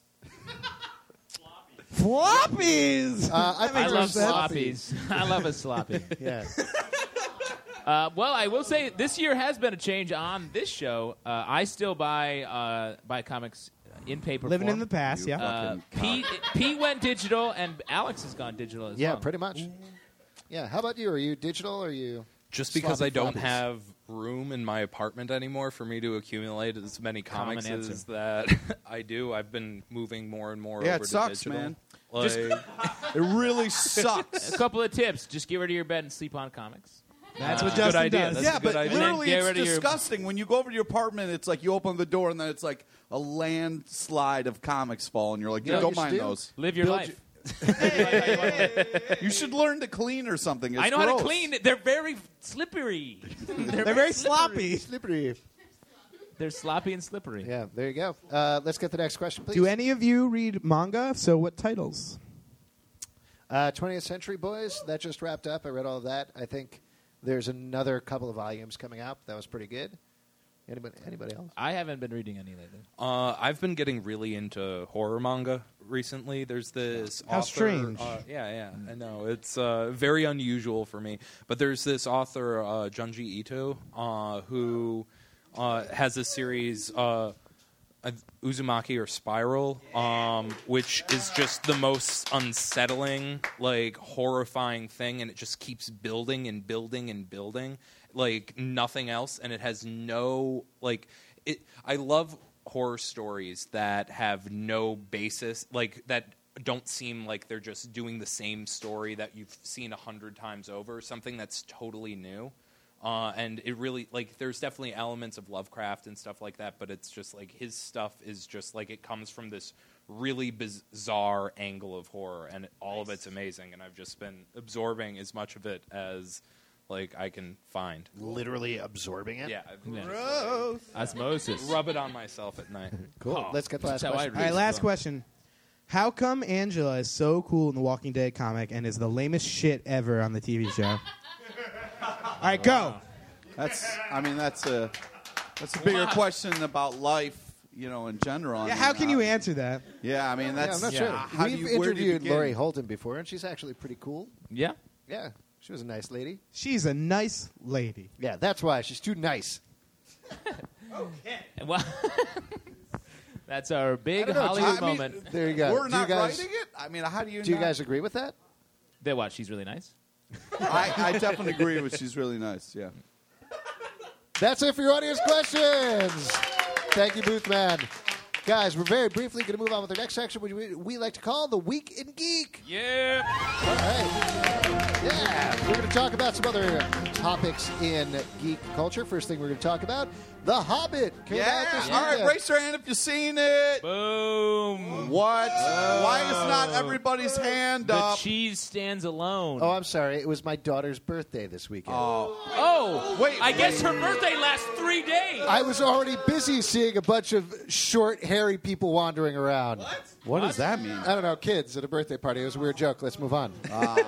Floppies! I I love sense. sloppies. I love a sloppy. Yeah. Well, I will say this year has been a change on this show. I still buy comics in paper Living form. in the past, yeah. Pete went digital, and Alex has gone digital as Yeah, well. pretty much. Yeah. How about you? Are you digital or are you Just because I sloppy don't floppies? have room in my apartment anymore for me to accumulate as many Common comics answer. as that I do, I've been moving more and more Yeah, over it to sucks, digital. man. Like, It really sucks. A couple of tips: just get rid of your bed and sleep on comics. That's what good Justin idea. does. That's Yeah, a good but idea. literally, And then get it's rid of your- disgusting. When you go over to your apartment, it's like you open the door and then it's like a landslide of comics fall, and you're like, You know don't what you mind should do? those. Live your Build life. You should learn to clean or something. It's I know how gross. to clean. They're very slippery. They're very sloppy. Slippery. They're sloppy and slippery. Yeah, there you go. Let's get the next question, please. Do any of you read manga? So what titles? 20th Century Boys, that just wrapped up. I read all of that. I think there's another couple of volumes coming out. That was pretty good. Anybody else? I haven't been reading any lately. I've been getting really into horror manga recently. There's this How author, strange. yeah, I know. It's very unusual for me. But there's this author, Junji Ito, who has a series. Uzumaki or Spiral, which is just the most unsettling, like horrifying thing, and it just keeps building and building and building like nothing else, and it has no like it. I love horror stories that have no basis, like that don't seem like they're just doing the same story that you've seen 100 times over. Something that's totally new. And it really, like, there's definitely elements of Lovecraft and stuff like that, but it's just, like, his stuff is just, like, it comes from this really bizarre angle of horror, and all of it's amazing, and I've just been absorbing as much of it as, like, I can find. Literally absorbing it? Yeah. Yeah. Osmosis. Rub it on myself at night. Cool. Oh, Let's get the last that's how I question. All right, read. last question. How come Angela is so cool in the Walking Dead comic and is the lamest shit ever on the TV show? All right, go. That's a bigger question about life, in general. Yeah, how can you answer that? Yeah, I mean, that's... I'm not yeah. sure. How do We've you- where do you interviewed begin? Laurie Holton before, and she's actually pretty cool. Yeah. Yeah, she was a nice lady. She's a nice lady. Yeah, that's why. She's too nice. Well, that's our I big don't know, Hollywood I mean, moment. there you go. We're Do not you guys, writing it? I mean, how do you Do you not- guys agree with that? That what? She's really nice. I definitely agree with she's really nice, yeah. That's it for your audience questions. Thank you, Booth Man. Guys, we're very briefly going to move on with our next section, which we like to call the Week in Geek. Yeah. All right. Yeah. We're going to talk about some other topics in geek culture. First thing we're going to talk about, The Hobbit. Came out this All right, weekend. raise your hand if you've seen it. Boom. What? Why is not everybody's hand The up? cheese stands alone. Oh, I'm sorry. It was my daughter's birthday this weekend. Oh, Wait, I guess her birthday lasts 3 days. I was already busy seeing a bunch of short, hairy people wandering around. What does that mean? I don't know, kids at a birthday party. It was a weird joke. Let's move on.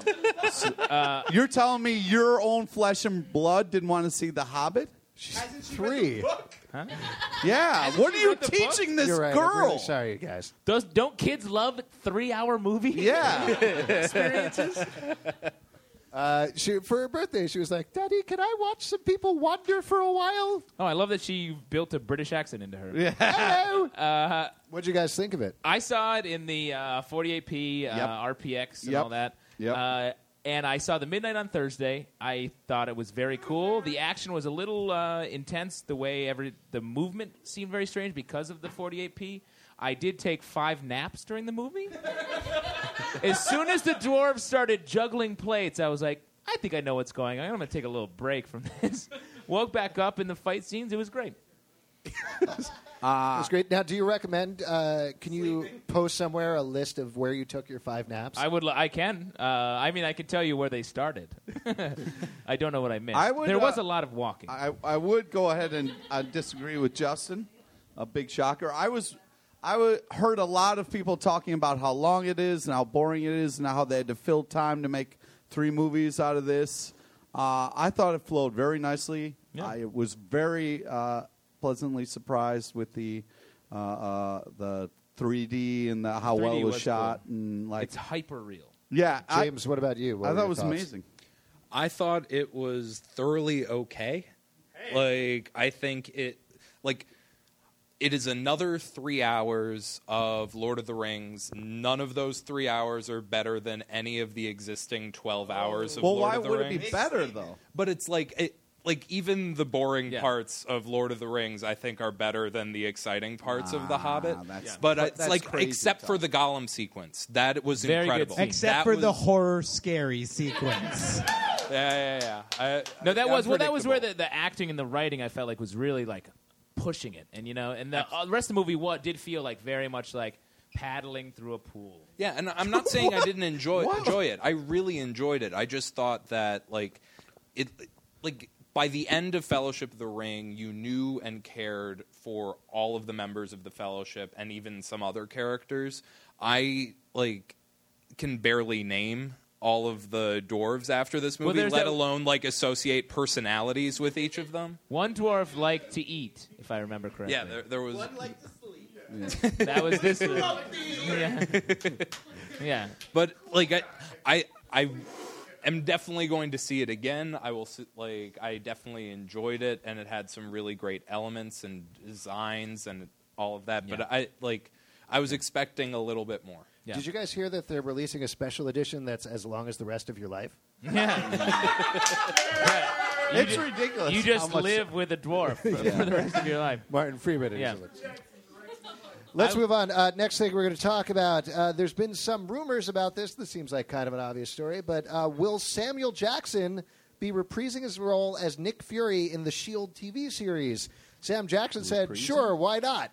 You're telling me your own flesh and blood didn't want to see The Hobbit? She's 3. Yeah. What are you read the book? teaching this You're right. I'm girl? really sorry, you guys. Don't kids love 3-hour movies? Yeah. Experiences? For her birthday, she was like, Daddy, can I watch some people wander for a while? Oh, I love that she built a British accent into her. Yeah. Hello. What'd you guys think of it? I saw it in the 48p Yep. RPX and Yep. all that. Yep. And I saw the midnight on Thursday. I thought it was very cool. The action was a little intense. The way the movement seemed very strange because of the 48p. I did take 5 naps during the movie. As soon as the dwarves started juggling plates, I was like, I think I know what's going on. I'm going to take a little break from this. Woke back up in the fight scenes. It was great. It was great. Now, do you recommend, can you post somewhere a list of where you took your 5 naps? I can. I mean, I can tell you where they started. I don't know what I missed. There was a lot of walking. I would go ahead and disagree with Justin. A big shocker. I heard a lot of people talking about how long it is and how boring it is and how they had to fill time to make 3 movies out of this. I thought it flowed very nicely. Yeah. I was very pleasantly surprised with the 3D and how 3D well it was was shot cool. and like It's hyper real. yeah. James, what about you? What I were thought your it was thoughts? amazing. I thought it was thoroughly okay. Like, I think it is another 3 hours of Lord of the Rings. None of those 3 hours are better than any of the existing 12 hours of Well, Lord why of the would Rings. it be better though? But it's like even the boring Yeah. parts of Lord of the Rings, I think, are better than the exciting parts of The Hobbit. that's- But but it's that's like, crazy except for talk. the Gollum sequence, that was Very good incredible. scene. Except That for the was- horror scary sequence. Yeah. No, that was where the Unpredictable. acting and the writing I felt like was really like pushing it, and the rest of the movie did feel like very much like paddling through a pool. Yeah, and I'm not saying I didn't enjoy it. I really enjoyed it. I just thought that by the end of Fellowship of the Ring, you knew and cared for all of the members of the Fellowship and even some other characters. I can barely name all of the dwarves after this movie, there's let that- alone associate personalities with each of them. One dwarf liked to eat, if I remember correctly. Yeah, there was. That was this one. Yeah. But I am definitely going to see it again. I definitely enjoyed it, and it had some really great elements and designs, and all of that. Yeah. But I was expecting a little bit more. Yeah. Did you guys hear that they're releasing a special edition that's as long as the rest of your life? It's ridiculous. You just how much- live with a dwarf for the rest of your life. Martin Freeman. Yeah. Let's move on. Next thing we're going to talk about, there's been some rumors about this. This seems like kind of an obvious story, but will Samuel Jackson be reprising his role as Nick Fury in the S.H.I.E.L.D. TV series? Sam Jackson said, sure, why not?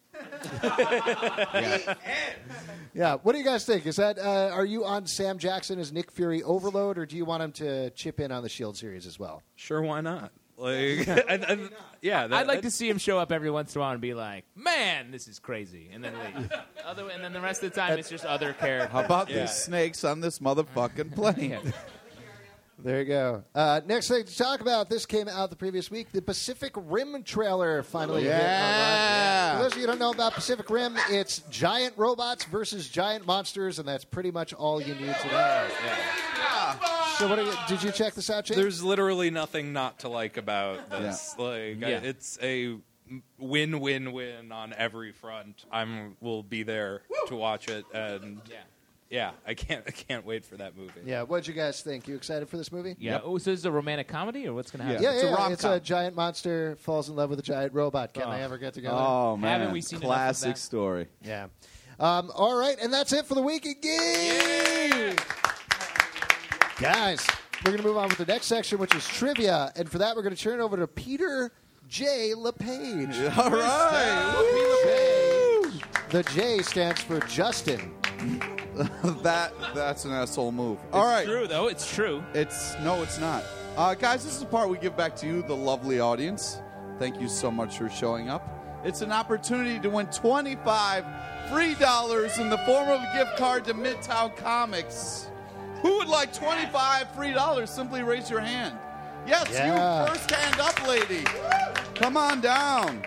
Yeah. What do you guys think? Is that are you on Sam Jackson as Nick Fury overload, or do you want him to chip in on the S.H.I.E.L.D. series as well? Sure, why not? Like, yeah, I'd like to see him show up every once in a while and be like, "Man, this is crazy," and then leave. And then the rest of the time, it's just other characters. How about these snakes on this motherfucking plane? There you go. Next thing to talk about, this came out the previous week. The Pacific Rim trailer finally hit online. For those of you who don't know about Pacific Rim, it's giant robots versus giant monsters, and that's pretty much all you need to know. So did you check this out, Jake? There's literally nothing not to like about this. Yeah. It's a win-win-win on every front. Will be there to watch it, and I can't wait for that movie. Yeah, what did you guys think? You excited for this movie? Yeah. Oh, so this is a romantic comedy, or what's going to happen? Yeah, It's a rom-com. It's a giant monster falls in love with a giant robot. Can they ever get together? Oh, man. Haven't we seen enough of classic that? story. Yeah. All right, and that's it for the Week in Geek. Guys, we're going to move on with the next section, which is trivia. And for that, we're going to turn it over to Peter J. LePage. All right. The J stands for Justin. That's an asshole move. All right. It's true, though. It's true. It's not. Guys, this is the part we give back to you, the lovely audience. Thank you so much for showing up. It's an opportunity to win $25 free in the form of a gift card to Midtown Comics. Who would like $25 free? Simply raise your hand. Yes, Yeah. you first hand up, lady. Come on down.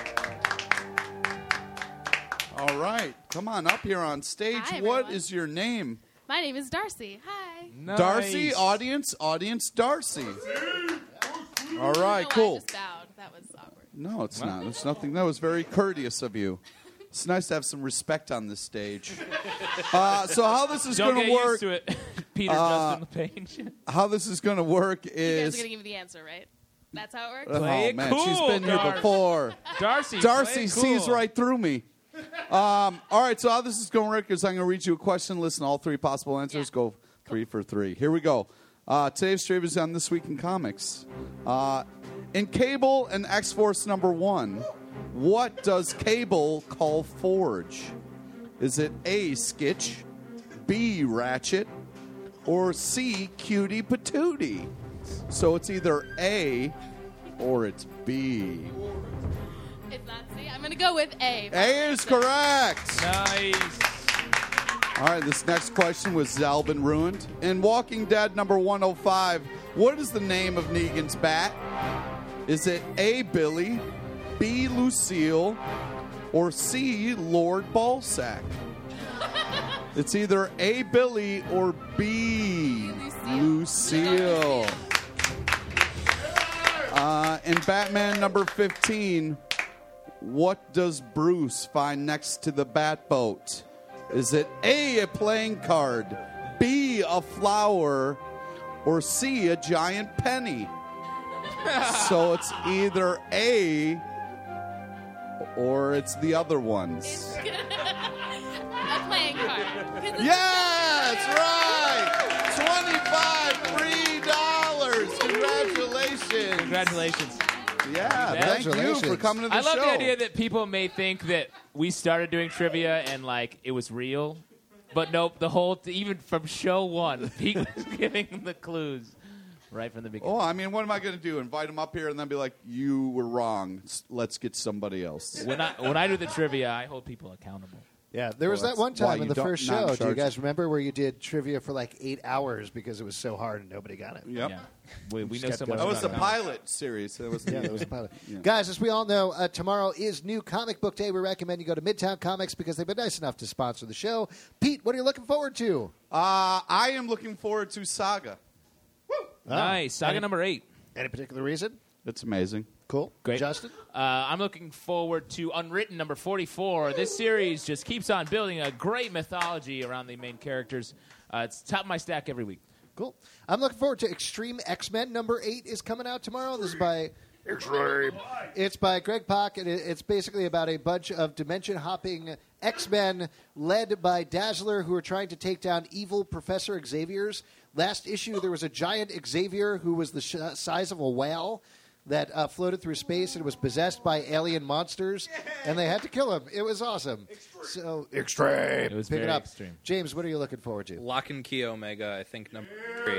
All right. Come on up here on stage. Hi, What everyone. is your name? My name is Darcy. Hi. Darcy, audience, Darcy. All right, I cool. just bowed. That was awkward. No, it's not. It's nothing. That was very courteous of you. It's nice to have some respect on this stage. So how this is Don't going get to work? used to it. Peter Justin LePage. How this is going to work You guys is. are going to give me the answer, right? That's how it works? Oh Play it man, cool, she's been here Darcy. before. Darcy Darcy play sees cool. right through me. All right, so how this is going to work is I'm going to read you a question, listen to all three possible answers, Yeah. go 3 for 3. Here we go. Today's trivia is on This Week in Comics. In Cable and X-Force #1, what does Cable call Forge? Is it A, Skitch, B, Ratchet, or C, Cutie Patootie? So it's either A or it's B. It's not C. I'm going to go with A. A is correct. Nice. All right, this next question was Zalbin ruined. In Walking Dead #105, what is the name of Negan's bat? Is it A, Billy, B, Lucille, or C, Lord Ballsack? It's either A, Billy, or B, Lucille. In Batman #15, what does Bruce find next to the Batboat? Is it A, a playing card, B, a flower, or C, a giant penny? So it's either A or it's the other ones. A playing card. 'Cause it's Yes, right! $25 free. Congratulations. Congratulations. Yeah, thank you for Congratulations. coming to the I love show. the idea that people may think that we started doing trivia and like it was real, but nope. The whole even from show one, Pete was giving the clues right from the beginning. Oh, I mean, what am I going to do? Invite him up here and then be like, "You were wrong. Let's get somebody else." When I do the trivia, I hold people accountable. Yeah, there was Well, that one that's why time in you the don't- first not in show. Do you charge. guys remember where you did trivia for like 8 hours because it was so hard and nobody got it? Yep. Yeah. We Just know kept so much. going. That was the about comics. pilot series. That was Yeah, that was a pilot. Yeah. Guys, as we all know, tomorrow is New Comic Book Day. We recommend you go to Midtown Comics because they've been nice enough to sponsor the show. Pete, what are you looking forward to? I am looking forward to Saga. Nice. Saga number 8. Any particular reason? It's amazing. Cool. Great. Justin? I'm looking forward to Unwritten number 44. This series just keeps on building a great mythology around the main characters. It's top of my stack every week. Cool. I'm looking forward to Extreme X-Men number 8 is coming out tomorrow. This is by Extreme. It's by Greg Pak, and it's basically about a bunch of dimension-hopping X-Men led by Dazzler who are trying to take down evil Professor Xavier's. Last issue, there was a giant Xavier who was the size of a whale that floated through space and was possessed by alien monsters, and they had to kill him. It was awesome. Extreme. It was Pick very it up. extreme. James, what are you looking forward to? Lock and Key Omega, I think number 3.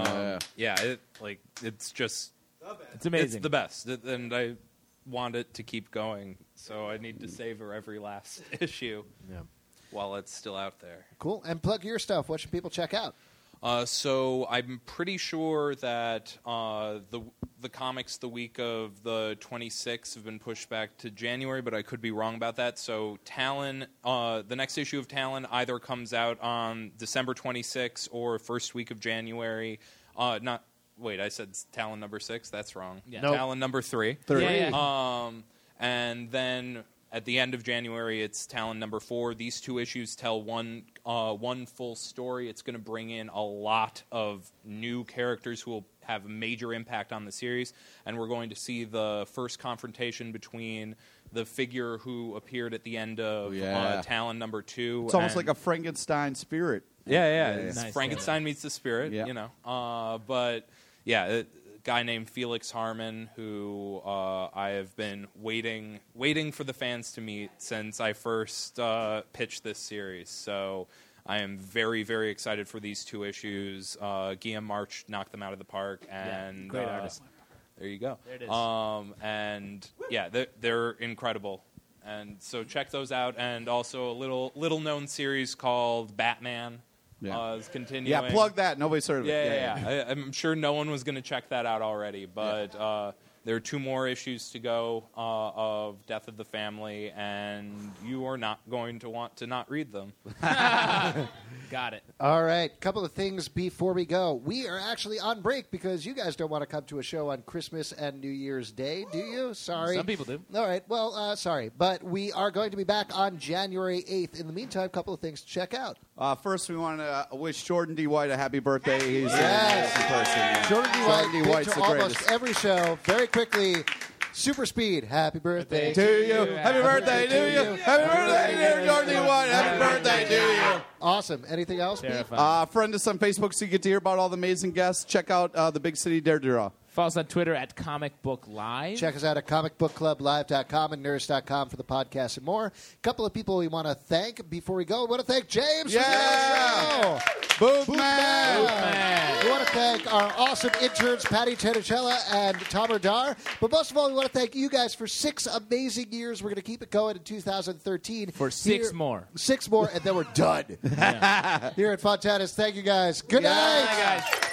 It's just It's amazing. it's the best, and I want it to keep going. So I need to savor every last issue while it's still out there. Cool. And plug your stuff. What should people check out? So I'm pretty sure that the comics the week of the 26th have been pushed back to January, but I could be wrong about that. So Talon, the next issue of Talon either comes out on December 26th or first week of January. Wait, I said Talon number 6. That's wrong. Yeah. Nope. Talon number 3. Yeah. And then at the end of January, it's Talon number 4. These 2 issues tell one full story. It's going to bring in a lot of new characters who will have a major impact on the series, and we're going to see the first confrontation between the figure who appeared at the end of Talon number 2. It's almost like a Frankenstein spirit. Yeah. Nice, Frankenstein meets the spirit, Yeah. you know. But a guy named Felix Harmon, who I have been waiting for the fans to meet since I first pitched this series. So I am very, very excited for these 2 issues. Guillaume March knocked them out of the park, and great artist. There you go. There it is. And they're incredible. And so check those out. And also a little known series called Batman. Is continuing. Yeah, plug that. Nobody's heard of it. Yeah. I'm sure no one was going to check that out already, but there are 2 more issues to go of Death of the Family, and you are not going to want to not read them. Got it. All right, couple of things before we go. We are actually on break because you guys don't want to come to a show on Christmas and New Year's Day, do you? Sorry. Some people do. All right, well, sorry. But we are going to be back on January 8th. In the meantime, a couple of things to check out. First, we want to wish Jordan D. White a happy birthday. He's Yes. an awesome person. Jordan D. White, been White's to the almost greatest. every show. Very quickly, super speed. Happy birthday To you. Happy birthday to you. Happy birthday, dear Jordan D. White. Happy birthday to you. Awesome. Anything else, Pete? Terrifying. Friend us on Facebook so you get to hear about all the amazing guests. Check out the Big City Dare Draw. Follow us on Twitter at Comic Book Live. Check us out at comicbookclublive.com and nerds.com for the podcast and more. A couple of people we want to thank before we go. We want to thank James from the show. Booth Man. Man. We want to thank our awesome interns, Patty Tenicella and Tom Dar. But most of all, we want to thank you guys for 6 amazing years. We're going to keep it going in 2013. For 6 more. 6 more, and then we're done. Here at Fontana's. Thank you guys. Good night. Bye, guys.